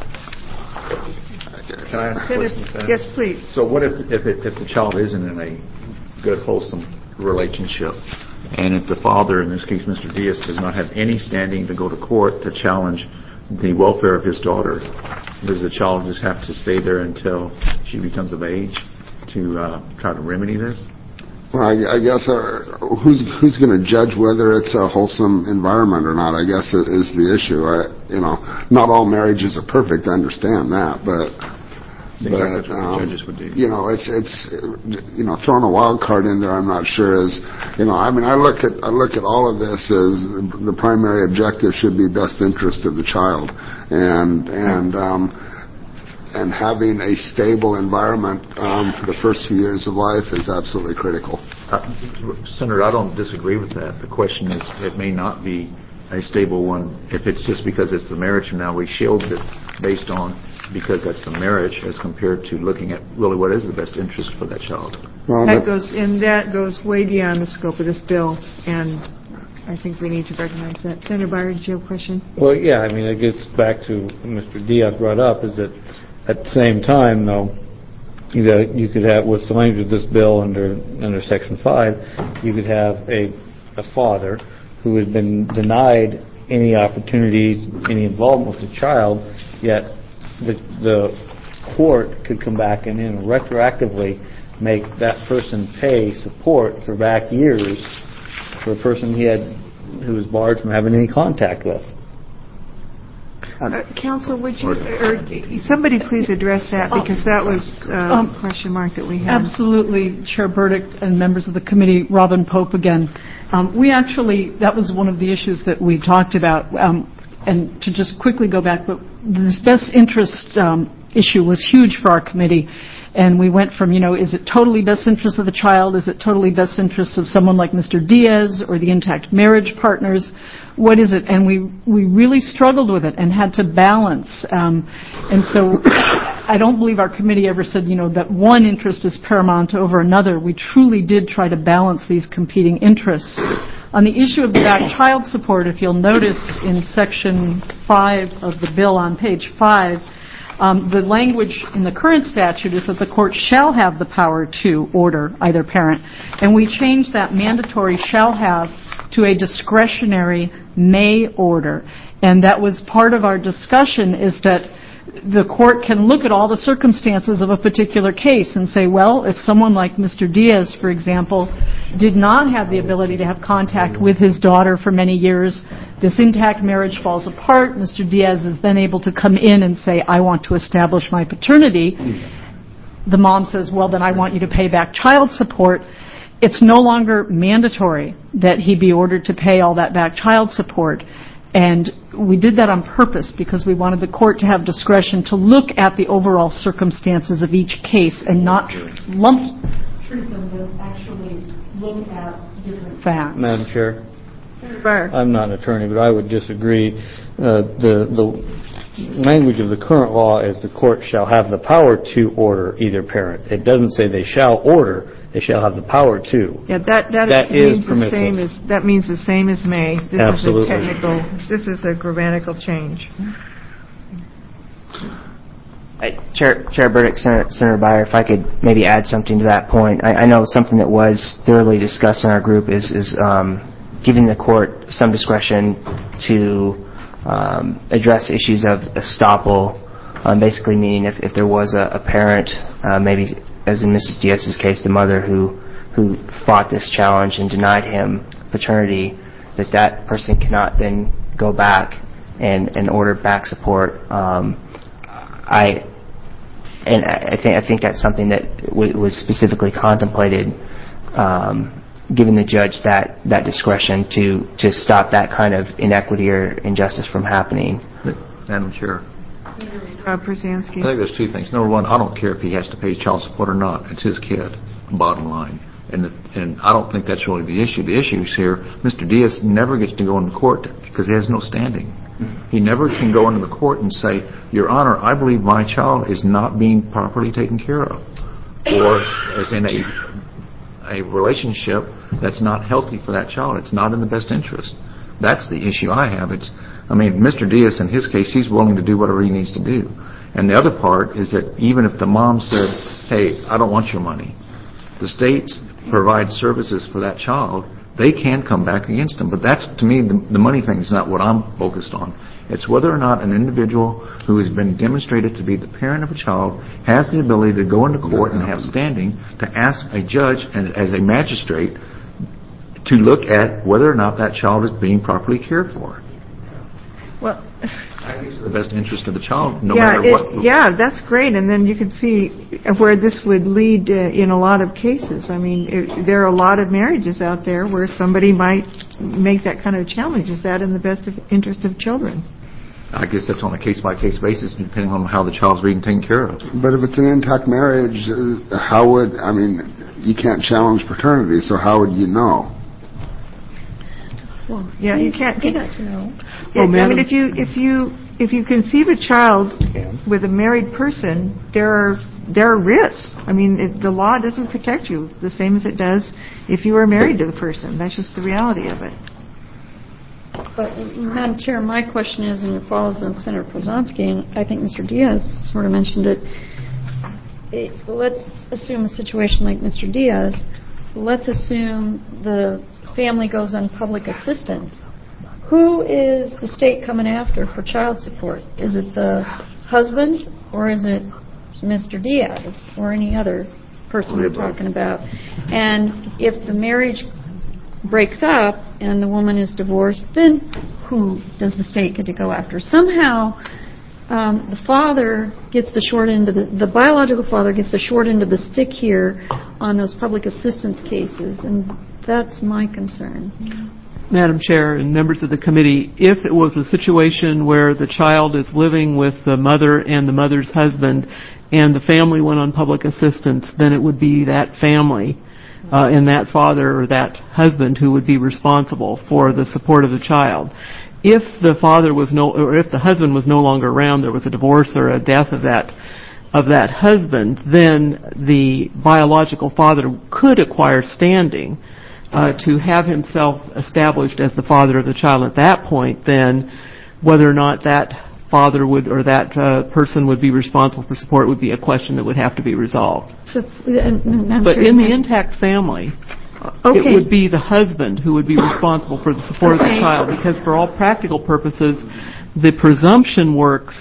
Can I ask a question, Sam? Yes, please. So what if if, it, if the child isn't in a good, wholesome relationship, and if the father, in this case Mister Diaz, does not have any standing to go to court to challenge the welfare of his daughter, does the child just have to stay there until she becomes of age to uh, try to remedy this? Well, I, I guess uh, who's who's going to judge whether it's a wholesome environment or not? I guess it is the issue. I, you know, not all marriages are perfect. I understand that, but Seems but like that's what um, the judges would do. you know, it's it's you know throwing a wild card in there. I'm not sure is you know. I mean, I look at I look at all of this as the primary objective should be best interest of the child, and and. Um, and having a stable environment um, for the first few years of life is absolutely critical. Uh, Senator, I don't disagree with that. The question is, it may not be a stable one if it's just because it's the marriage, and now we shield it based on because that's the marriage as compared to looking at really what is the best interest for that child. Well, That goes, and that goes way beyond the scope of this bill, and I think we need to recognize that. Senator Byron, did you have a question? Well, yeah, I mean, it gets back to what Mister Diaz brought up, is that at the same time, though, that you could have, with the language of this bill under under Section five, you could have a, a father who has been denied any opportunity, any involvement with the child, yet the, the court could come back and, and retroactively make that person pay support for back years for a person he had who was barred from having any contact with. Uh, Counsel, would you, or somebody please address that, because that was uh, Um, a question mark that we had. Absolutely, Chair Burdick and members of the committee. Robin Pope again. Um, we actually, that was one of the issues that we talked about. Um, and to just quickly go back, but this best interest um, issue was huge for our committee. And we went from, you know, is it totally best interest of the child? Is it totally best interest of someone like Mister Diaz or the intact marriage partners? What is it? And we, we really struggled with it and had to balance. Um, and so I don't believe our committee ever said, you know, that one interest is paramount over another. We truly did try to balance these competing interests. On the issue of the back child support, if you'll notice in Section five of the bill on page five, Um, the language in the current statute is that the court shall have the power to order either parent. And we changed that mandatory shall have to a discretionary may order. And that was part of our discussion, is that the court can look at all the circumstances of a particular case and say, well, if someone like Mister Diaz, for example, did not have the ability to have contact with his daughter for many years, this intact marriage falls apart, Mister Diaz is then able to come in and say, I want to establish my paternity. The mom says, well, then I want you to pay back child support. It's no longer mandatory that he be ordered to pay all that back child support. And we did that on purpose because we wanted the court to have discretion to look at the overall circumstances of each case and not lump treat them, but actually look at different facts. Madam Chair, Barr. I'm not an attorney, but I would disagree. Uh, the the language of the current law is the court shall have the power to order either parent. It doesn't say they shall order. They shall have the power to. Yeah, that that, That is, is means the same permissive. as that means the same as may. This Absolutely. is a technical. This is a grammatical change. Uh, Chair, Chair Burdick, Senator, Senator Byer, if I could maybe add something to that point. I, I know something that was thoroughly discussed in our group is, is um, giving the court some discretion to um, address issues of estoppel, um, basically meaning if, if there was a, a parent, uh, maybe as in Missus Diaz's case, the mother who, who fought this challenge and denied him paternity, that that person cannot then go back and, and order back support. Um, I and I think I think that's something that w- was specifically contemplated, um, giving the judge that, that discretion to, to stop that kind of inequity or injustice from happening. Madam Chair, Uh, Przansky. I think there's two things. Number one, I don't care if he has to pay child support or not. It's his kid, bottom line. And and I don't think that's really the issue. The issue is here, Mister Diaz never gets to go into court because he has no standing. He never can go into the court and say, Your Honor, I believe my child is not being properly taken care of. Or as in a, a relationship that's not healthy for that child. It's not in the best interest. That's the issue I have. It's, I mean, Mister Diaz, in his case, he's willing to do whatever he needs to do. And the other part is that even if the mom said, hey, I don't want your money, the state provides services for that child, they can come back against them. But that's, to me, the, the money thing is not what I'm focused on. It's whether or not an individual who has been demonstrated to be the parent of a child has the ability to go into court and have standing to ask a judge and as a magistrate to look at whether or not that child is being properly cared for. Well, I think it's the best interest of the child, no yeah, matter it, what. Yeah, that's great. And then you can see where this would lead uh, in a lot of cases. I mean, it, there are a lot of marriages out there where somebody might make that kind of challenge. Is that in the best of interest of children? I guess that's on a case-by-case basis, depending on how the child's being taken care of. But if it's an intact marriage, uh, how would, I mean, you can't challenge paternity, so how would you know? Well, Yeah, you can't. You got to know. Yeah, Well, I mean, Madam- if you if you if you conceive a child with a married person, there are there are risks. I mean, it, the law doesn't protect you the same as it does if you are married to the person. That's just the reality of it. But, Madam Chair, my question is, and it follows on Senator Przansky, and I think Mister Diaz sort of mentioned it. it. Let's assume a situation like Mister Diaz. Let's assume the family goes on public assistance. Who is the state coming after for child support? Is it the husband, or is it Mister Diaz, or any other person we're talking about? And if the marriage breaks up and the woman is divorced, then who does the state get to go after? Somehow, um, the father gets the short end of the, the biological father gets the short end of the stick here on those public assistance cases, and that's my concern. Madam Chair and members of the committee, if it was a situation where the child is living with the mother and the mother's husband and the family went on public assistance, then it would be that family uh, and that father or that husband who would be responsible for the support of the child. If the father was no, or if the husband was no longer around, there was a divorce or a death of that of that husband, then the biological father could acquire standing Uh, to have himself established as the father of the child. At that point, then, whether or not that father would or that uh, person would be responsible for support would be a question that would have to be resolved. So, uh, Madam But Chair, in the intact family, okay. it would be the husband who would be responsible for the support of the child, because for all practical purposes, the presumption works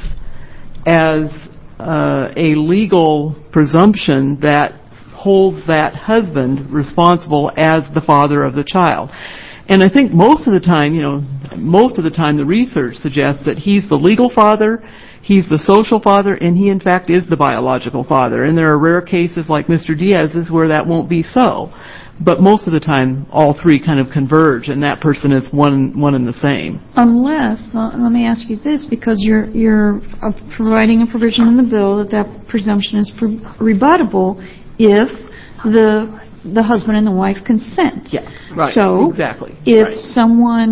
as uh, a legal presumption that holds that husband responsible as the father of the child. And I think most of the time, you know, most of the time the research suggests that he's the legal father, he's the social father, and he in fact is the biological father. And there are rare cases like Mister Diaz's where that won't be so. But most of the time, all three kind of converge, and that person is one one and the same. Unless, uh, let me ask you this, because you're you're uh, providing a provision in the bill that that presumption is pre- rebuttable if the the husband and the wife consent. Yeah, right. So exactly. if right. someone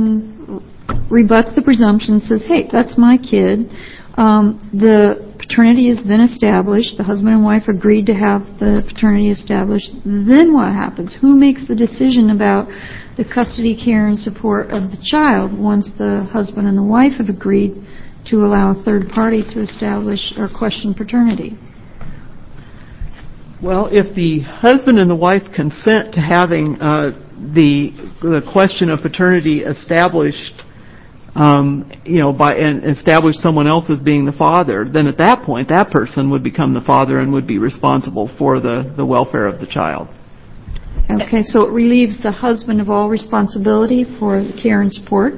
rebuts the presumption and says, "Hey, that's my kid," um, the paternity is then established. The husband and wife agreed to have the paternity established. Then what happens? Who makes the decision about the custody, care, and support of the child once the husband and the wife have agreed to allow a third party to establish or question paternity? Well, if the husband and the wife consent to having uh, the the question of paternity established, um, you know, by and establish someone else as being the father, then at that point, that person would become the father and would be responsible for the, the welfare of the child. Okay, so it relieves the husband of all responsibility for care and support?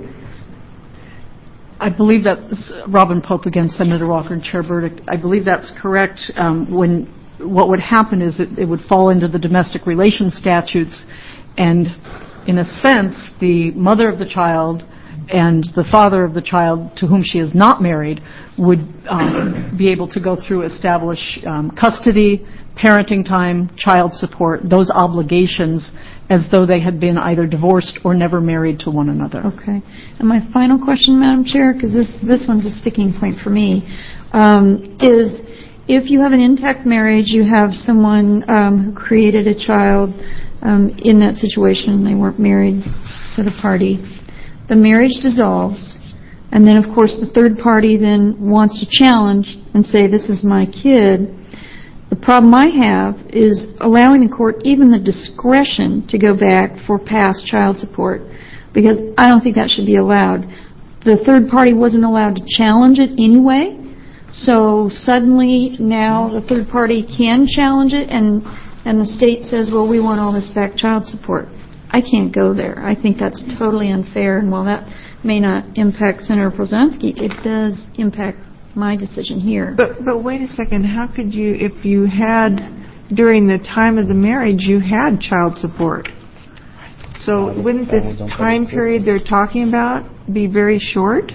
I believe that's Robin Pope against Senator Walker and Chair Burdick. I believe that's correct. Um, when what would happen is that it would fall into the domestic relations statutes, and in a sense, the mother of the child and the father of the child to whom she is not married would um, be able to go through, establish um, custody, parenting time, child support, those obligations, as though they had been either divorced or never married to one another. Okay. And my final question, Madam Chair, because this, this one's a sticking point for me, um, is if you have an intact marriage, you have someone um, who created a child um, in that situation, they weren't married to the party, the marriage dissolves, and then, of course, the third party then wants to challenge and say, this is my kid. The problem I have is allowing the court even the discretion to go back for past child support, because I don't think that should be allowed. The third party wasn't allowed to challenge it anyway, so suddenly now the third party can challenge it, and, and the state says, well, we want all this back child support. I can't go there. I think that's totally unfair, and while that may not impact Senator Prozanski, it does impact my decision here. But but wait a second. How could you, if you had, during the time of the marriage, you had child support? So wouldn't the time period they're talking about be very short?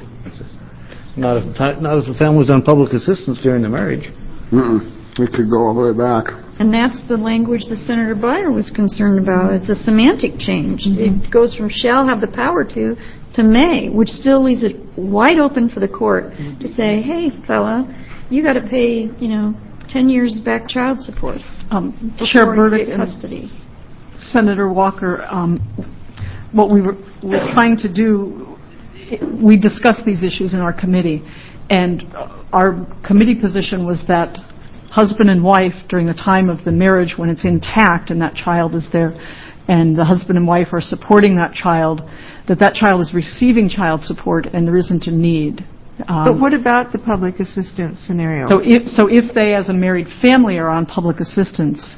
Not if, the ti- not if the family was on public assistance during the marriage. Mm-mm. We could go all the way back. And that's the language that Senator Beyer was concerned about. It's a semantic change. Mm-hmm. It goes from shall have the power to to may, which still leaves it wide open for the court mm-hmm. to say, hey, fella, you got to pay, you know, ten years back child support. Um, Chair Burdick and custody. Senator Walker, um, what we were, were trying to do, we discussed these issues in our committee, and our committee position was that husband and wife, during the time of the marriage when it's intact and that child is there, and the husband and wife are supporting that child, that that child is receiving child support and there isn't a need. Um, but what about the public assistance scenario? So if, so if they, as a married family, are on public assistance,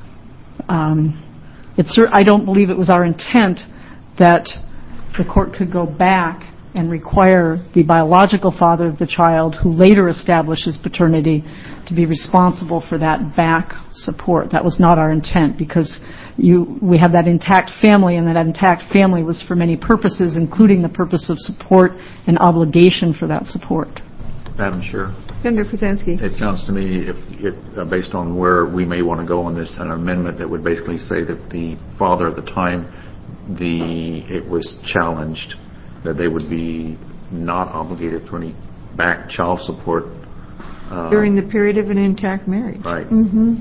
um, it's, I don't believe it was our intent that the court could go back and require the biological father of the child, who later establishes paternity, to be responsible for that back support. That was not our intent, because you, we have that intact family, and that intact family was for many purposes, including the purpose of support and obligation for that support. Madam Chair. Senator Prozanski. It sounds to me, if, if uh, based on where we may want to go on this, an amendment that would basically say that the father at the time the it was challenged, that they would be not obligated for any back child support. Uh, During the period of an intact marriage. Right. Mm-hmm.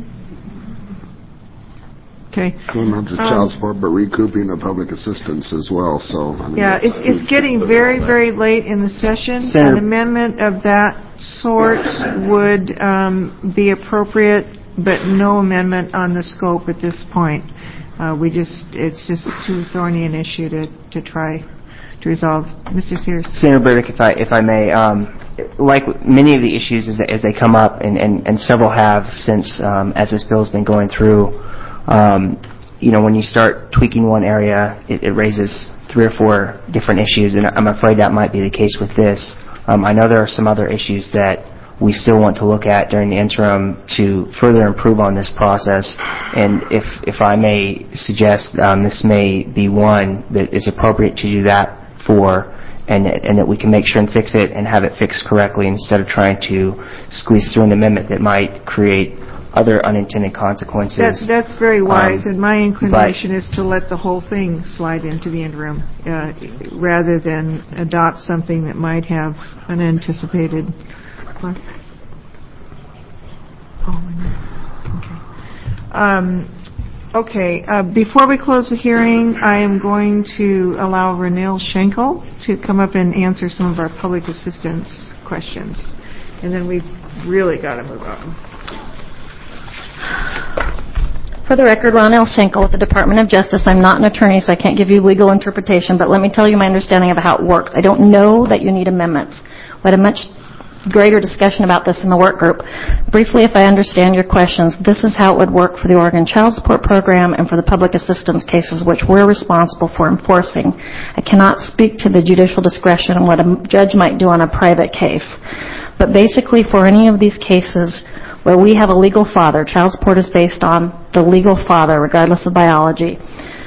Okay. Well, not just child support, but recouping of public assistance as well. So I mean, yeah, it's it's getting very, very late in the session. Senator, An amendment of that sort would um, be appropriate, but no amendment on the scope at this point. Uh, we just, it's just too thorny an issue to, to try to resolve. Mister Sears. Senator Burdick, if I if I may, um, like many of the issues as they, as they come up, and, and, and several have since um, as this bill has been going through, um, you know, when you start tweaking one area, it, it raises three or four different issues, and I'm afraid that might be the case with this. Um, I know there are some other issues that we still want to look at during the interim to further improve on this process, and if if I may suggest, um, this may be one that is appropriate to do that for, and and that we can make sure and fix it and have it fixed correctly, instead of trying to squeeze through an amendment that might create other unintended consequences. That, that's very wise, um, and my inclination is to let the whole thing slide into the interim, uh, rather than adopt something that might have unanticipated. What? Oh, okay. Um, Okay, uh, before we close the hearing, I am going to allow Renelle Schenkel to come up and answer some of our public assistance questions. And then we've really got to move on. For the record, Ronelle Schenkel with the Department of Justice. I'm not an attorney, so I can't give you legal interpretation, but let me tell you my understanding of how it works. I don't know that you need amendments. We had a much greater discussion about this in the work group. Briefly, if I understand your questions, this is how it would work for the Oregon Child Support Program and for the public assistance cases, which we're responsible for enforcing. I cannot speak to the judicial discretion and what a judge might do on a private case. But basically, for any of these cases where we have a legal father, child support is based on the legal father, regardless of biology.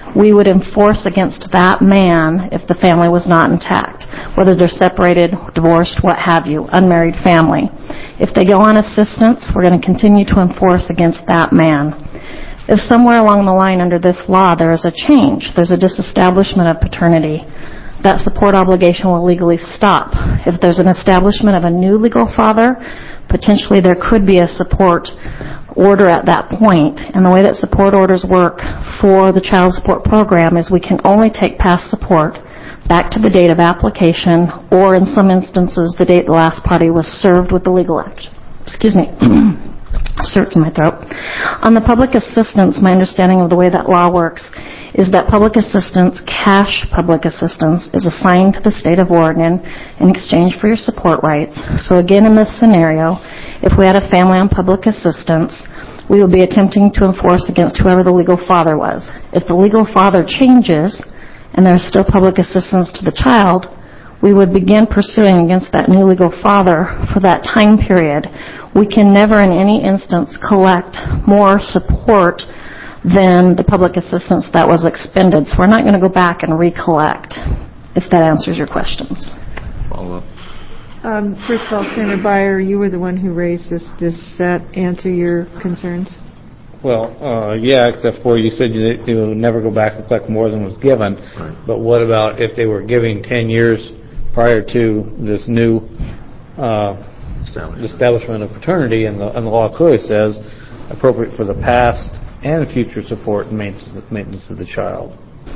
we would enforce against that man if the family was not intact, whether they're separated, divorced, what have you, unmarried family. If they go on assistance, we're going to continue to enforce against that man. If somewhere along the line under this law there is a change, there's a disestablishment of paternity, that support obligation will legally stop. If there's an establishment of a new legal father, potentially there could be a support order at that point. And the way that support orders work for the child support program is we can only take past support back to the date of application, or in some instances the date the last party was served with the legal action. Excuse me. Certs in my throat. On the public assistance, my understanding of the way that law works is that public assistance, cash public assistance, is assigned to the state of Oregon in exchange for your support rights. So again, in this scenario, if we had a family on public assistance, we would be attempting to enforce against whoever the legal father was. If the legal father changes and there's still public assistance to the child, we would begin pursuing against that new legal father for that time period. We can never in any instance collect more support than the public assistance that was expended. So we're not going to go back and recollect, if that answers your questions. Follow up. Um, first of all, Senator Beyer, you were the one who raised this. Does that answer your concerns? Well, uh, yeah, except for you said you, you would never go back and collect more than was given. Right. But what about if they were giving ten years prior to this new uh, Establishment. establishment of paternity, and the, and the law clearly says appropriate for the past and future support and maintenance, maintenance of the child.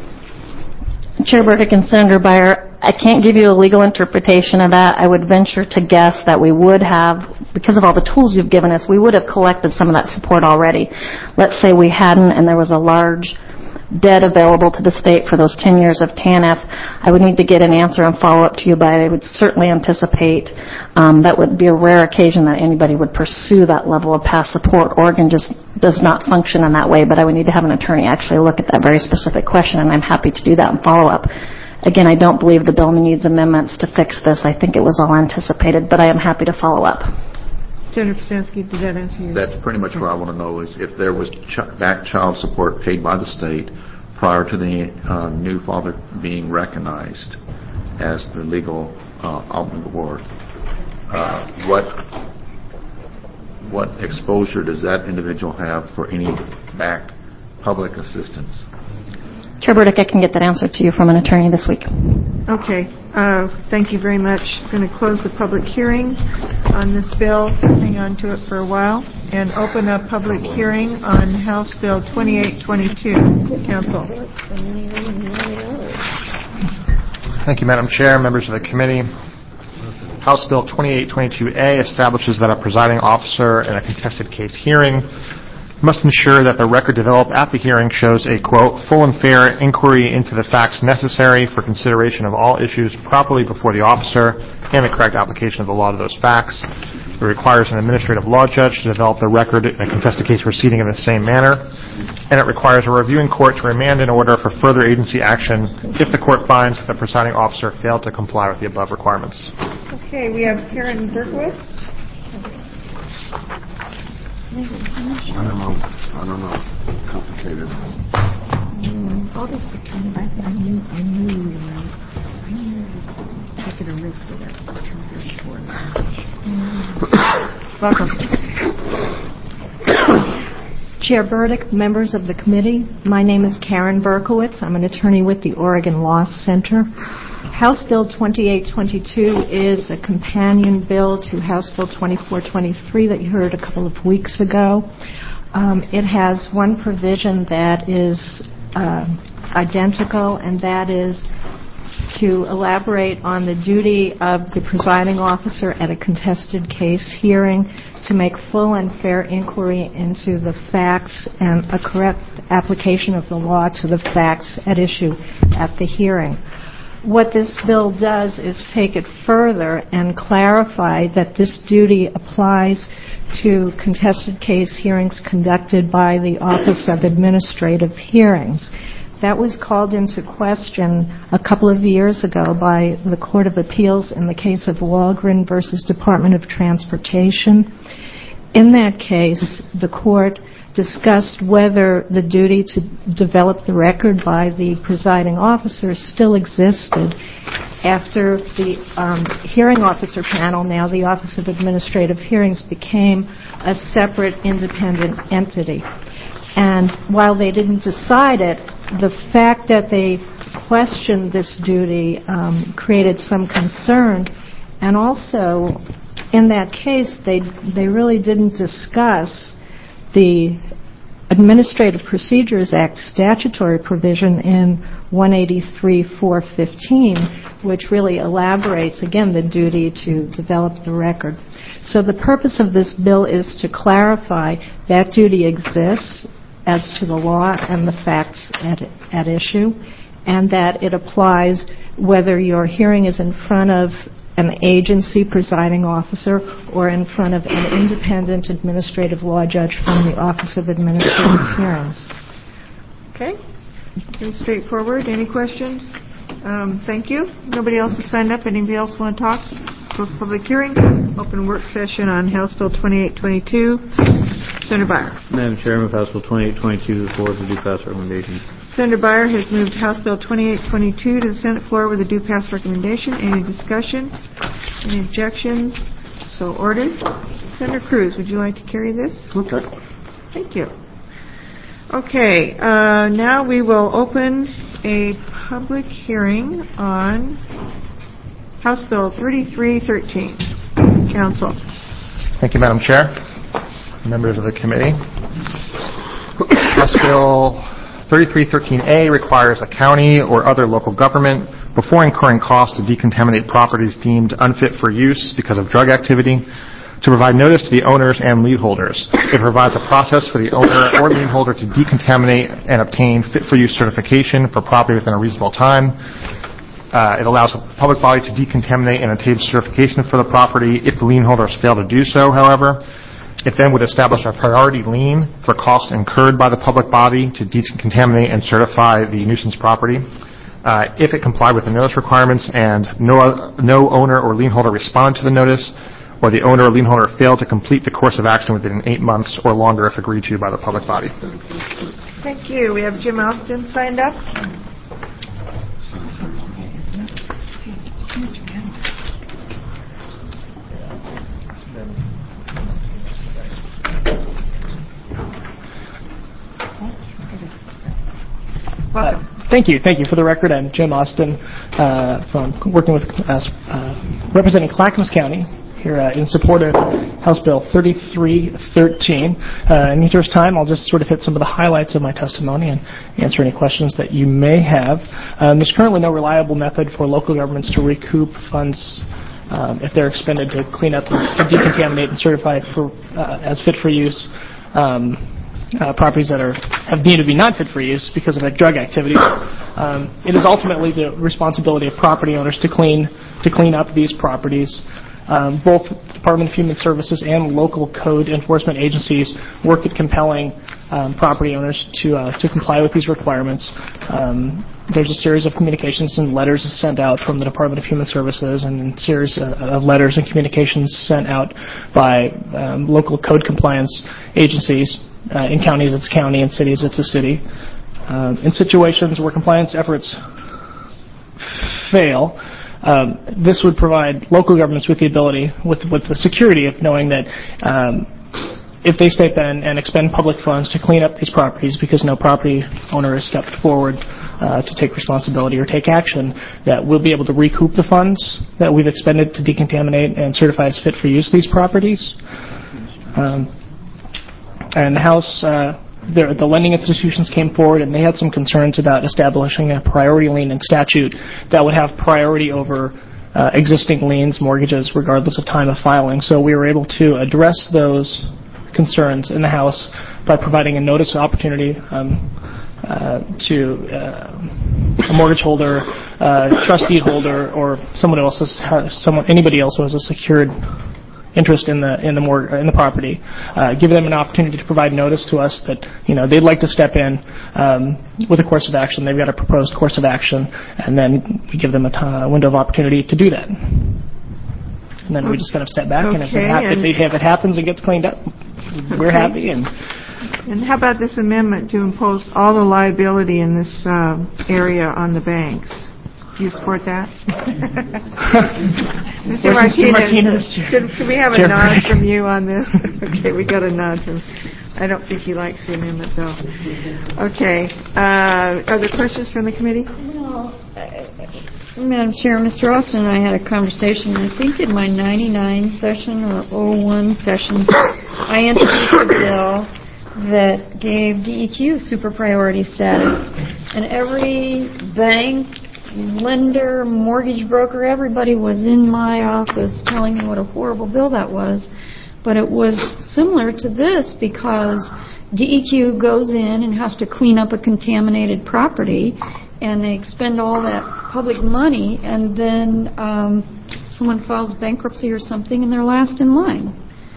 Chair Burdick and Senator Beyer, I can't give you a legal interpretation of that. I would venture to guess that we would have, because of all the tools you've given us, we would have collected some of that support already. Let's say we hadn't and there was a large debt available to the state for those ten years of T A N F. I would need to get an answer and follow up to you, but I would certainly anticipate um, that would be a rare occasion that anybody would pursue that level of past support. Oregon just does not function in that way, but I would need to have an attorney actually look at that very specific question, and I'm happy to do that and follow up. Again, I don't believe the bill needs amendments to fix this. I think it was all anticipated, but I am happy to follow up. Senator Pasansky, did that answer your That's pretty much what I want to know is if there was ch- back child support paid by the state prior to the uh, new father being recognized as the legal uh, obligor, uh, what what exposure does that individual have for any back public assistance? Chair Burdick, I can get that answer to you from an attorney this week. Okay. Uh, thank you very much. I'm going to close the public hearing on this bill, hang on to it for a while, and open a public hearing on House Bill twenty-eight twenty-two. Council. Thank you, Madam Chair, members of the committee. House Bill twenty-eight twenty-two A establishes that a presiding officer in a contested case hearing must ensure that the record developed at the hearing shows a, quote, full and fair inquiry into the facts necessary for consideration of all issues properly before the officer and the correct application of the law to those facts. It requires an administrative law judge to develop the record in a contested case proceeding in the same manner, and it requires a reviewing court to remand an order for further agency action if the court finds that the presiding officer failed to comply with the above requirements. Okay, we have Karen Berkowitz. I don't know. I don't know. Complicated. Mm, all this became, I, I knew, I knew, uh, I knew taking a risk with that two thirty-four Welcome. Chair Burdick, members of the committee, my name is Karen Berkowitz. I'm an attorney with the Oregon Law Center. House Bill twenty-eight twenty-two is a companion bill to House Bill twenty-four twenty-three that you heard a couple of weeks ago. Um, it has one provision that is uh, identical, and that is to elaborate on the duty of the presiding officer at a contested case hearing to make full and fair inquiry into the facts and a correct application of the law to the facts at issue at the hearing. What this bill does is take it further and clarify that this duty applies to contested case hearings conducted by the Office of Administrative Hearings. That was called into question a couple of years ago by the Court of Appeals in the case of Walgren versus Department of Transportation. in that case, the court discussed whether the duty to develop the record by the presiding officer still existed after the um, hearing officer panel, now the Office of Administrative Hearings, became a separate independent entity. And while they didn't decide it, the fact that they questioned this duty um, created some concern. And also, in that case, they they really didn't discuss the Administrative Procedures Act statutory provision in one eighty-three four fifteen, which really elaborates, again, the duty to develop the record. So the purpose of this bill is to clarify that duty exists as to the law and the facts at, at issue, and that it applies whether your hearing is in front of an agency presiding officer or in front of an independent administrative law judge from the Office of Administrative Hearings. Okay. Pretty straightforward. Any questions? Um, thank you. Nobody else has signed up. Anybody else want to talk? Close public hearing. Open work session on House Bill twenty-eight twenty-two. Senator Byer. Madam Chairman, of House Bill twenty-eight twenty-two, the floor for due pass recommendation. Senator Byer has moved House Bill twenty-eight twenty-two to the Senate floor with a due pass recommendation. Any discussion? Any objections? So ordered. Senator Cruz, would you like to carry this? Okay. Thank you. Okay, uh, now we will open a public hearing on House Bill thirty-three thirteen. Council. Thank you, Madam Chair, members of the committee. House Bill thirty-three thirteen A requires a county or other local government, before incurring costs to decontaminate properties deemed unfit for use because of drug activity, to provide notice to the owners and lien holders. It provides a process for the owner or lien holder to decontaminate and obtain fit-for-use certification for property within a reasonable time. Uh, it allows the public body to decontaminate and obtain certification for the property. If the lien holders fail to do so, however, it then would establish a priority lien for costs incurred by the public body to decontaminate and certify the nuisance property. Uh, if it complied with the notice requirements and no, no owner or lien holder respond to the notice, or the owner or lien holder failed to complete the course of action within eight months or longer if agreed to by the public body. Thank you. We have Jim Austin signed up. Welcome. Uh, thank you. Thank you. For the record, I'm Jim Austin, uh, from working with uh, uh, representing Clackamas County here uh, in support of House Bill thirty-three thirteen. Uh, in the interest of time, I'll just sort of hit some of the highlights of my testimony and answer any questions that you may have. Um, there's currently no reliable method for local governments to recoup funds um, if they're expended to clean up, and, to decontaminate, and certify for uh, as fit for use. Um, Uh, properties that are have deemed to be not fit for use because of a drug activity. Um, it is ultimately the responsibility of property owners to clean to clean up these properties. Um, both the Department of Human Services and local code enforcement agencies work at compelling um, property owners to uh, to comply with these requirements. Um, there's a series of communications and letters sent out from the Department of Human Services, and a series of letters and communications sent out by um, local code compliance agencies. Uh, in counties, it's county. In cities, it's a city. Um, in situations where compliance efforts fail, um, this would provide local governments with the ability, with, with the security of knowing that um, if they step in and expend public funds to clean up these properties because no property owner has stepped forward uh, to take responsibility or take action, that we'll be able to recoup the funds that we've expended to decontaminate and certify as fit for use these properties. Um, And the House, uh, the, the lending institutions came forward, and they had some concerns about establishing a priority lien in statute that would have priority over uh, existing liens, mortgages, regardless of time of filing. So we were able to address those concerns in the House by providing a notice of opportunity um, uh, to uh, a mortgage holder, uh, trustee holder, or someone else, has, someone, anybody else who has a secured interest in the in the more in the property, uh, give them an opportunity to provide notice to us that you know they'd like to step in um, with a course of action. They've got a proposed course of action, and then we give them a, t- a window of opportunity to do that. And then we just kind of step back, okay, and if it, hap- if, it, if it happens and gets cleaned up, we're happy. And And how about this amendment to impose all the liability in this uh, area on the banks? Do you support that? Mister Mister Martinez, Martinez, could, could we have a Chair nod Burdick. from you on this? Okay, we got a nod from, I don't think he likes the amendment, though. Okay, uh, other questions from the committee? Well, uh, Madam Chair, Mister Austin and I had a conversation, I think in my ninety-nine session or oh one session, I introduced a bill that gave D E Q super priority status. And every bank, lender, mortgage broker, everybody was in my office telling me what a horrible bill that was. But it was similar to this because D E Q goes in and has to clean up a contaminated property, and they expend all that public money, and then um, someone files bankruptcy or something, and they're last in line.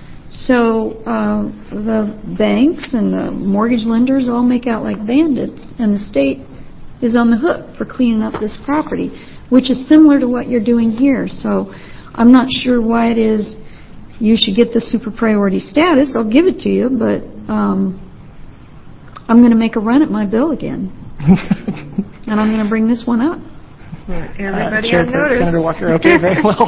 So uh, the banks and the mortgage lenders all make out like bandits, and the state is on the hook for cleaning up this property, which is similar to what you're doing here. So I'm not sure why it is you should get the super priority status. I'll give it to you, but um, I'm going to make a run at my bill again. And I'm going to bring this one up. Everybody uh, Chair on notice. Senator Walker, okay, very well.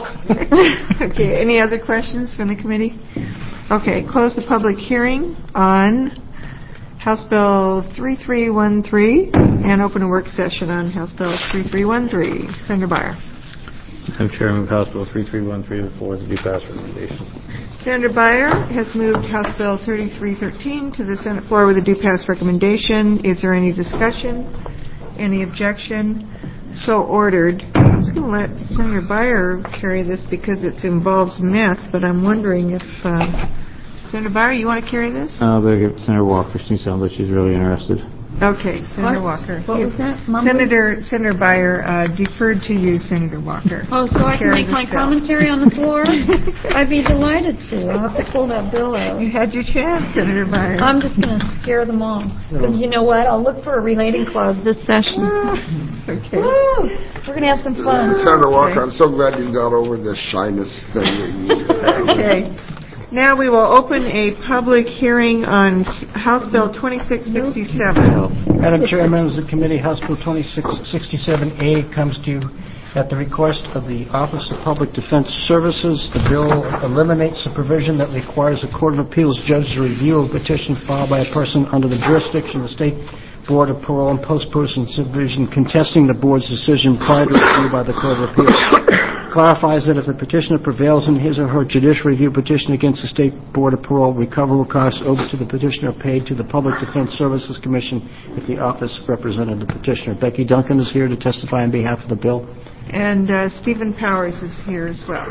Okay, any other questions from the committee? Okay, close the public hearing on House Bill thirty-three thirteen and open a work session on House Bill thirty-three thirteen. Senator Byer. Madam Chair, I move House Bill thirty-three thirteen before the due pass recommendation. Senator Byer has moved House Bill thirty-three thirteen to the Senate floor with a due pass recommendation. Is there any discussion? Any objection? So ordered. I was going to let Senator Byer carry this because it involves meth, but I'm wondering if uh, Senator Byer, you want to carry this? Uh, better get Senator Walker. She sounds like she's really interested. Okay, Senator What? Walker. What was that? Mumbling? Senator Senator Byer uh, deferred to you, Senator Walker. Oh, so I can Carry make this my bill. commentary on the floor? I'd be delighted to. I'll have to pull that bill out. You had your chance, Senator Byer. I'm just going to scare them all. Because you know what? I'll look for a relating clause this session. Okay. Woo! We're going to have some fun. Senator Walker, I'm so glad you got over this shyness thing that you used to have. Okay. Now we will open a public hearing on House Bill twenty-six sixty-seven. Madam Chair, members of the committee, House Bill twenty-six sixty-seven A comes to you at the request of the Office of Public Defense Services. The bill eliminates the provision that requires a Court of Appeals judge to review a petition filed by a person under the jurisdiction of the State Board of Parole and Post-Person Supervision contesting the board's decision prior to review by the Court of Appeals. Clarifies that if the petitioner prevails in his or her judicial review petition against the State Board of Parole, recoverable costs owed to the petitioner are paid to the Public Defense Services Commission if the office represented the petitioner. Becky Duncan is here to testify on behalf of the bill. And uh, Stephen Powers is here as well.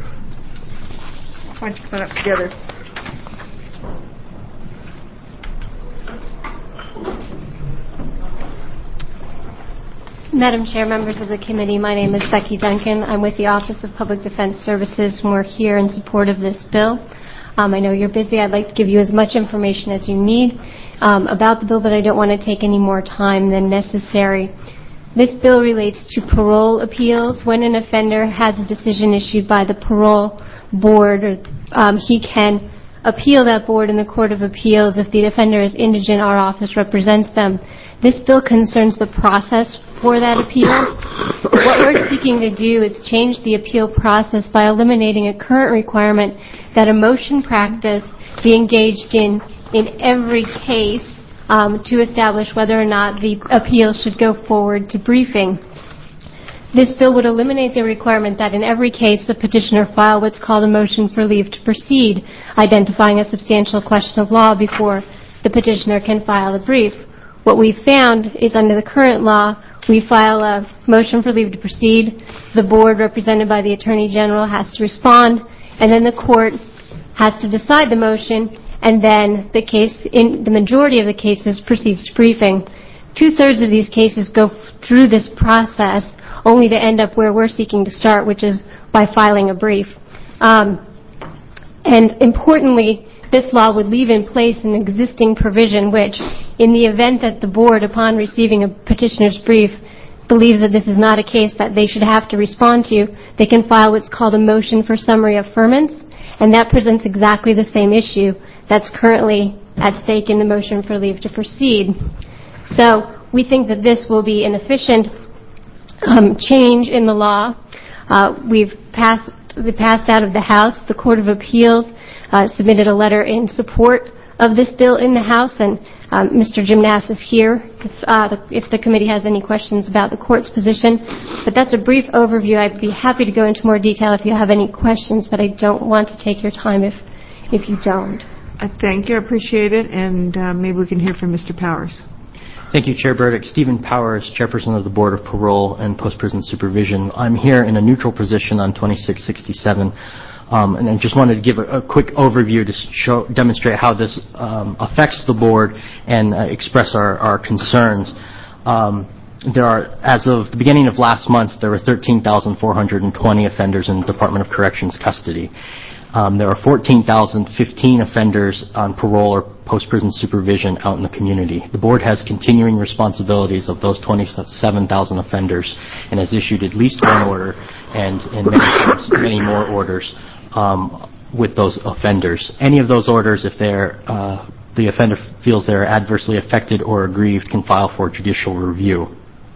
Why don't you put up together? Madam Chair, members of the committee, my name is Becky Duncan. I'm with the Office of Public Defense Services, and we're here in support of this bill. Um, I know you're busy. I'd like to give you as much information as you need um, about the bill, but I don't want to take any more time than necessary. This bill relates to parole appeals. When an offender has a decision issued by the parole board, um, he can appeal that board in the Court of Appeals. If the offender is indigent, our office represents them. This bill concerns the process for that appeal. What we're seeking to do is change the appeal process by eliminating a current requirement that a motion practice be engaged in in every case um, to establish whether or not the appeal should go forward to briefing. This bill would eliminate the requirement that in every case the petitioner file what's called a motion for leave to proceed, identifying a substantial question of law before the petitioner can file a brief. What we've found is under the current law, we file a motion for leave to proceed, the board represented by the Attorney General has to respond, and then the court has to decide the motion, and then the case, in the majority of the cases, proceeds to briefing. Two-thirds of these cases go f- through this process only to end up where we're seeking to start, which is by filing a brief. Um, and importantly, this law would leave in place an existing provision which, in the event that the board, upon receiving a petitioner's brief, believes that this is not a case that they should have to respond to, they can file what's called a motion for summary affirmance, and that presents exactly the same issue that's currently at stake in the motion for leave to proceed. So we think that this will be an efficient um, change in the law. Uh, we've passed, we passed out of the House. The Court of Appeals uh, submitted a letter in support of this bill in the House, and um, Mister Gymnas is here if, uh, the, if the committee has any questions about the court's position. But that's a brief overview. I'd be happy to go into more detail if you have any questions, but I don't want to take your time if, if you don't. Uh, thank you. I appreciate it. And uh, maybe we can hear from Mister Powers. Thank you, Chair Burdick. Stephen Powers, Chairperson of the Board of Parole and Post-Prison Supervision. I'm here in a neutral position on twenty-six sixty-seven, um, and I just wanted to give a, a quick overview to show, demonstrate how this um, affects the Board and uh, express our, our concerns. Um, there are, as of the beginning of last month, there were thirteen thousand four hundred twenty offenders in the Department of Corrections custody. Um, there are fourteen thousand fifteen offenders on parole or post-prison supervision out in the community. The Board has continuing responsibilities of those twenty-seven thousand offenders and has issued at least one order and in many times many more orders um, with those offenders. Any of those orders, if they're, uh, the offender feels they're adversely affected or aggrieved, can file for judicial review.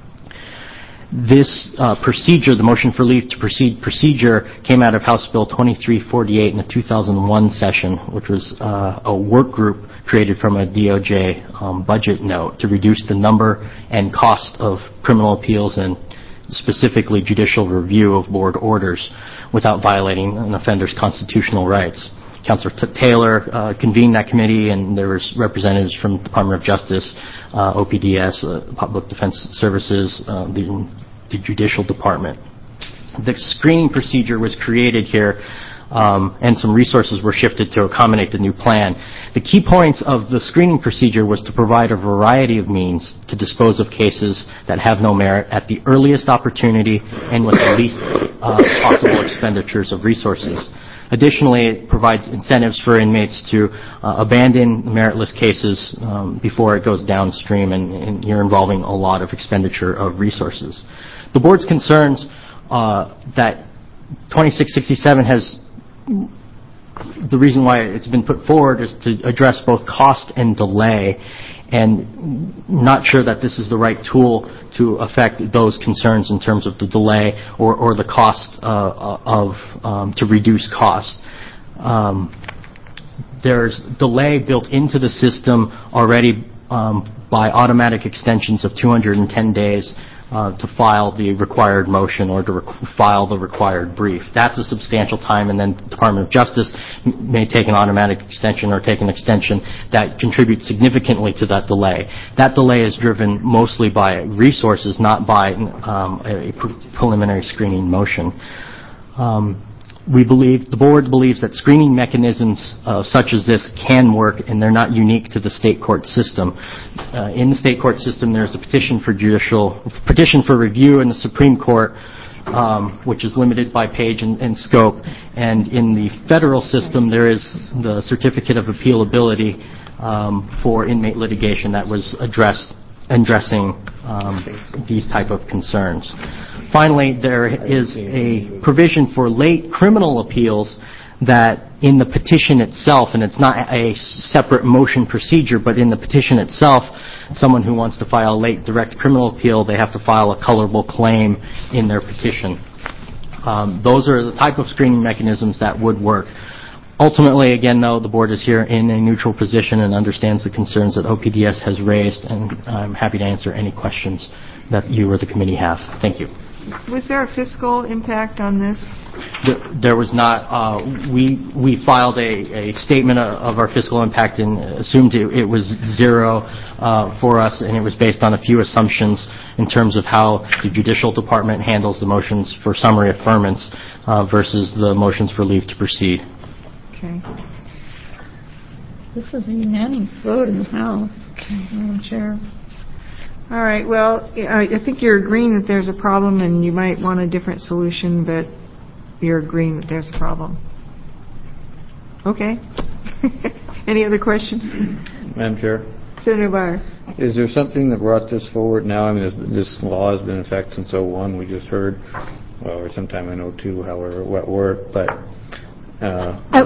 This uh, procedure, the motion for leave to proceed procedure, came out of House Bill twenty-three forty-eight in the two thousand one session, which was uh, a work group created from a D O J um, budget note to reduce the number and cost of criminal appeals and specifically judicial review of board orders without violating an offender's constitutional rights. Councilor T- Taylor uh, convened that committee, and there was representatives from the Department of Justice, uh, O P D S, uh, Public Defense Services, uh, the, the Judicial Department. The screening procedure was created here, um, and some resources were shifted to accommodate the new plan. The key points of the screening procedure was to provide a variety of means to dispose of cases that have no merit at the earliest opportunity and with the least uh, possible expenditures of resources. Additionally, it provides incentives for inmates to uh, abandon meritless cases um, before it goes downstream, and, and you're involving a lot of expenditure of resources. The Board's concerns uh, that twenty-six sixty-seven has, the reason why it's been put forward is to address both cost and delay, and not sure that this is the right tool to affect those concerns in terms of the delay or, or the cost uh, of um, to reduce cost. Um, there's delay built into the system already um, by automatic extensions of two hundred ten days uh, to file the required motion or to rec- file the required brief. That's a substantial time, and then the Department of Justice m- may take an automatic extension or take an extension that contributes significantly to that delay. That delay is driven mostly by resources, not by um, a pre- preliminary screening motion. Um, We believe, the Board believes that screening mechanisms uh, such as this can work, and they're not unique to the state court system. Uh, in the state court system, there's a petition for judicial, petition for review in the Supreme Court, um, which is limited by page and, and scope. And in the federal system, there is the certificate of appealability um, for inmate litigation that was addressed addressing um, these type of concerns. Finally, there is a provision for late criminal appeals that in the petition itself, and it's not a separate motion procedure, but in the petition itself, someone who wants to file a late direct criminal appeal, they have to file a colorable claim in their petition. Um, those are the type of screening mechanisms that would work. Ultimately, again, though, the Board is here in a neutral position and understands the concerns that O P D S has raised, and I'm happy to answer any questions that you or the committee have. Thank you. Was there a fiscal impact on this? There was not. Uh, we we filed a, a statement of our fiscal impact and assumed it, it was zero uh, for us, and it was based on a few assumptions in terms of how the Judicial Department handles the motions for summary affirmance uh, versus the motions for leave to proceed. Okay. This was a unanimous vote in the House, Madam Chair. All right. Well, I I think you're agreeing that there's a problem and you might want a different solution, but you're agreeing that there's a problem. Okay. Any other questions? Madam Chair? Senator Byer. Is there something that brought this forward now? I mean, this, this law has been in effect since oh one, we just heard, well, or sometime in oh two, however, what worked, but... Uh, I,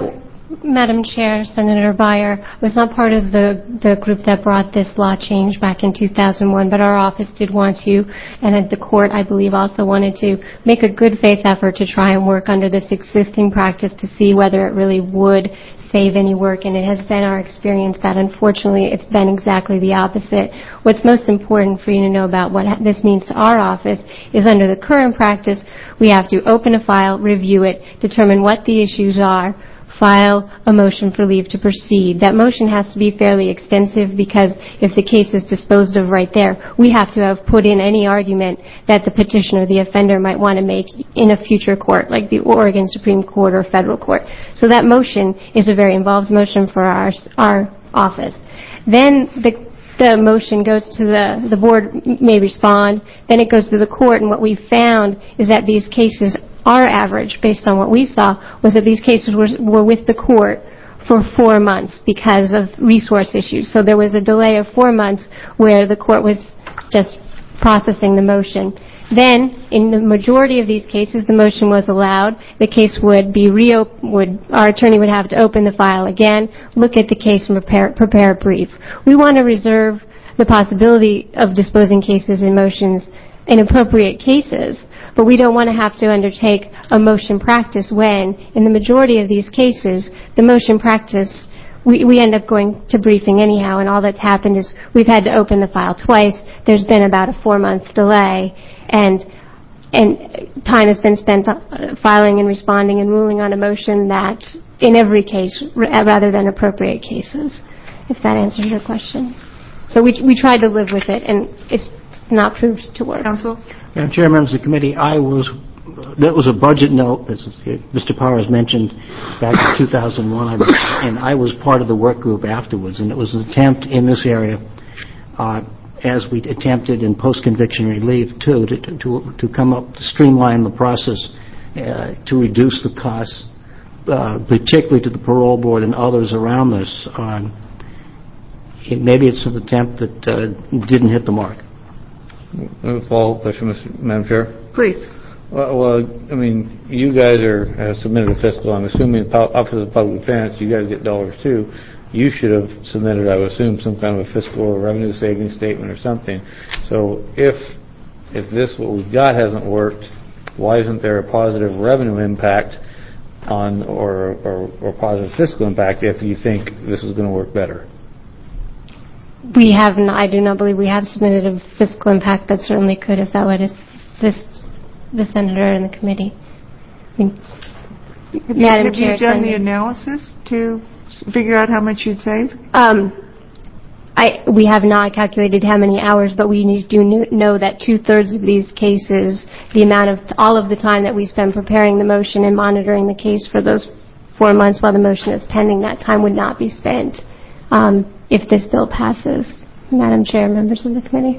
Madam Chair, Senator Byer, I was not part of the, the group that brought this law change back in two thousand one, but our office did want to, and at the court, I believe, also wanted to make a good faith effort to try and work under this existing practice to see whether it really would save any work, and it has been our experience that unfortunately it's been exactly the opposite. What's most important for you to know about what this means to our office is under the current practice, we have to open a file, review it, determine what the issues are, file a motion for leave to proceed. That motion has to be fairly extensive because if the case is disposed of right there, we have to have put in any argument that the petitioner, the offender, might want to make in a future court, like the Oregon Supreme Court or federal court. So that motion is a very involved motion for our, our office. Then the The motion goes to the, the board may respond, then it goes to the court, and what we found is that these cases, our average, based on what we saw, was that these cases were, were with the court for four months because of resource issues. So there was a delay of four months where the court was just processing the motion. Then, in the majority of these cases, the motion was allowed. The case would be reopened, would, our attorney would have to open the file again, look at the case and prepare, prepare a brief. We want to reserve the possibility of disposing cases in motions in appropriate cases, but we don't want to have to undertake a motion practice when, in the majority of these cases, the motion practice, we, we end up going to briefing anyhow, and all that's happened is we've had to open the file twice. There's been about a four-month delay, and and time has been spent filing and responding and ruling on a motion that, in every case, rather than appropriate cases, if that answers your question. So we we tried to live with it, and it's not proved to work. Counsel? Madam Chair, members of the committee, I was, that was a budget note, as Mister Powers mentioned, back in two thousand one, I was, and I was part of the work group afterwards, and it was an attempt in this area, uh, as we attempted in post-conviction relief, too, to, to, to come up, to streamline the process, uh, to reduce the costs, uh, particularly to the parole board and others around this. Um, it, maybe it's an attempt that uh, didn't hit the mark. A follow-up question, Madam Chair. Please. Well, well, I mean, you guys are have submitted a fiscal. I'm assuming the Office of Public Defense, you guys get dollars too. You should have submitted, I would assume, some kind of a fiscal or revenue savings statement or something. So if if this, what we've got, hasn't worked, why isn't there a positive revenue impact on or or, or positive fiscal impact if you think this is going to work better? We have not, I do not believe we have submitted a fiscal impact, but certainly could if that would assist the senator and the committee. I mean, have Madam you, have Chair, you done Senator, the analysis to figure out how much you'd save? Um, I, we have not calculated how many hours, but we need, do know that two-thirds of these cases, the amount of all of the time that we spend preparing the motion and monitoring the case for those four months while the motion is pending, that time would not be spent um, if this bill passes. Madam Chair, members of the committee.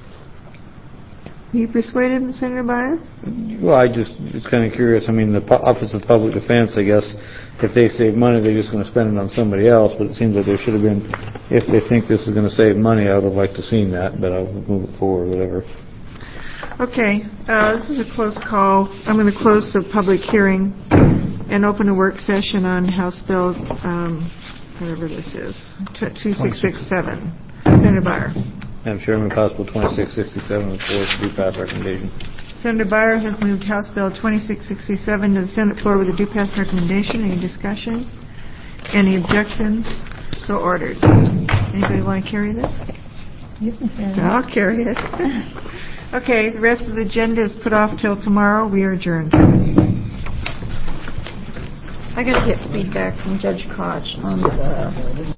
Are you persuaded, Senator Byer? Well, I just was kind of curious. I mean, the Office of Public Defense, I guess, if they save money, they're just going to spend it on somebody else, but it seems like there should have been, if they think this is going to save money, I would have liked to have seen that, but I'll move it forward, whatever. Okay, uh, this is a close call. I'm going to close the public hearing and open a work session on House Bill, um, whatever this is, two six six seven. Senator Byer. Madam Chairman, House Bill twenty-six sixty-seven, the floor to do pass recommendation. Senator Byer has moved House Bill twenty-six sixty-seven to the Senate floor with a due pass recommendation. Any discussion? Any objections? So ordered. Anybody want to carry this? You can carry it. I'll carry it. Okay, the rest of the agenda is put off till tomorrow. We are adjourned. I got to get feedback from Judge Koch on the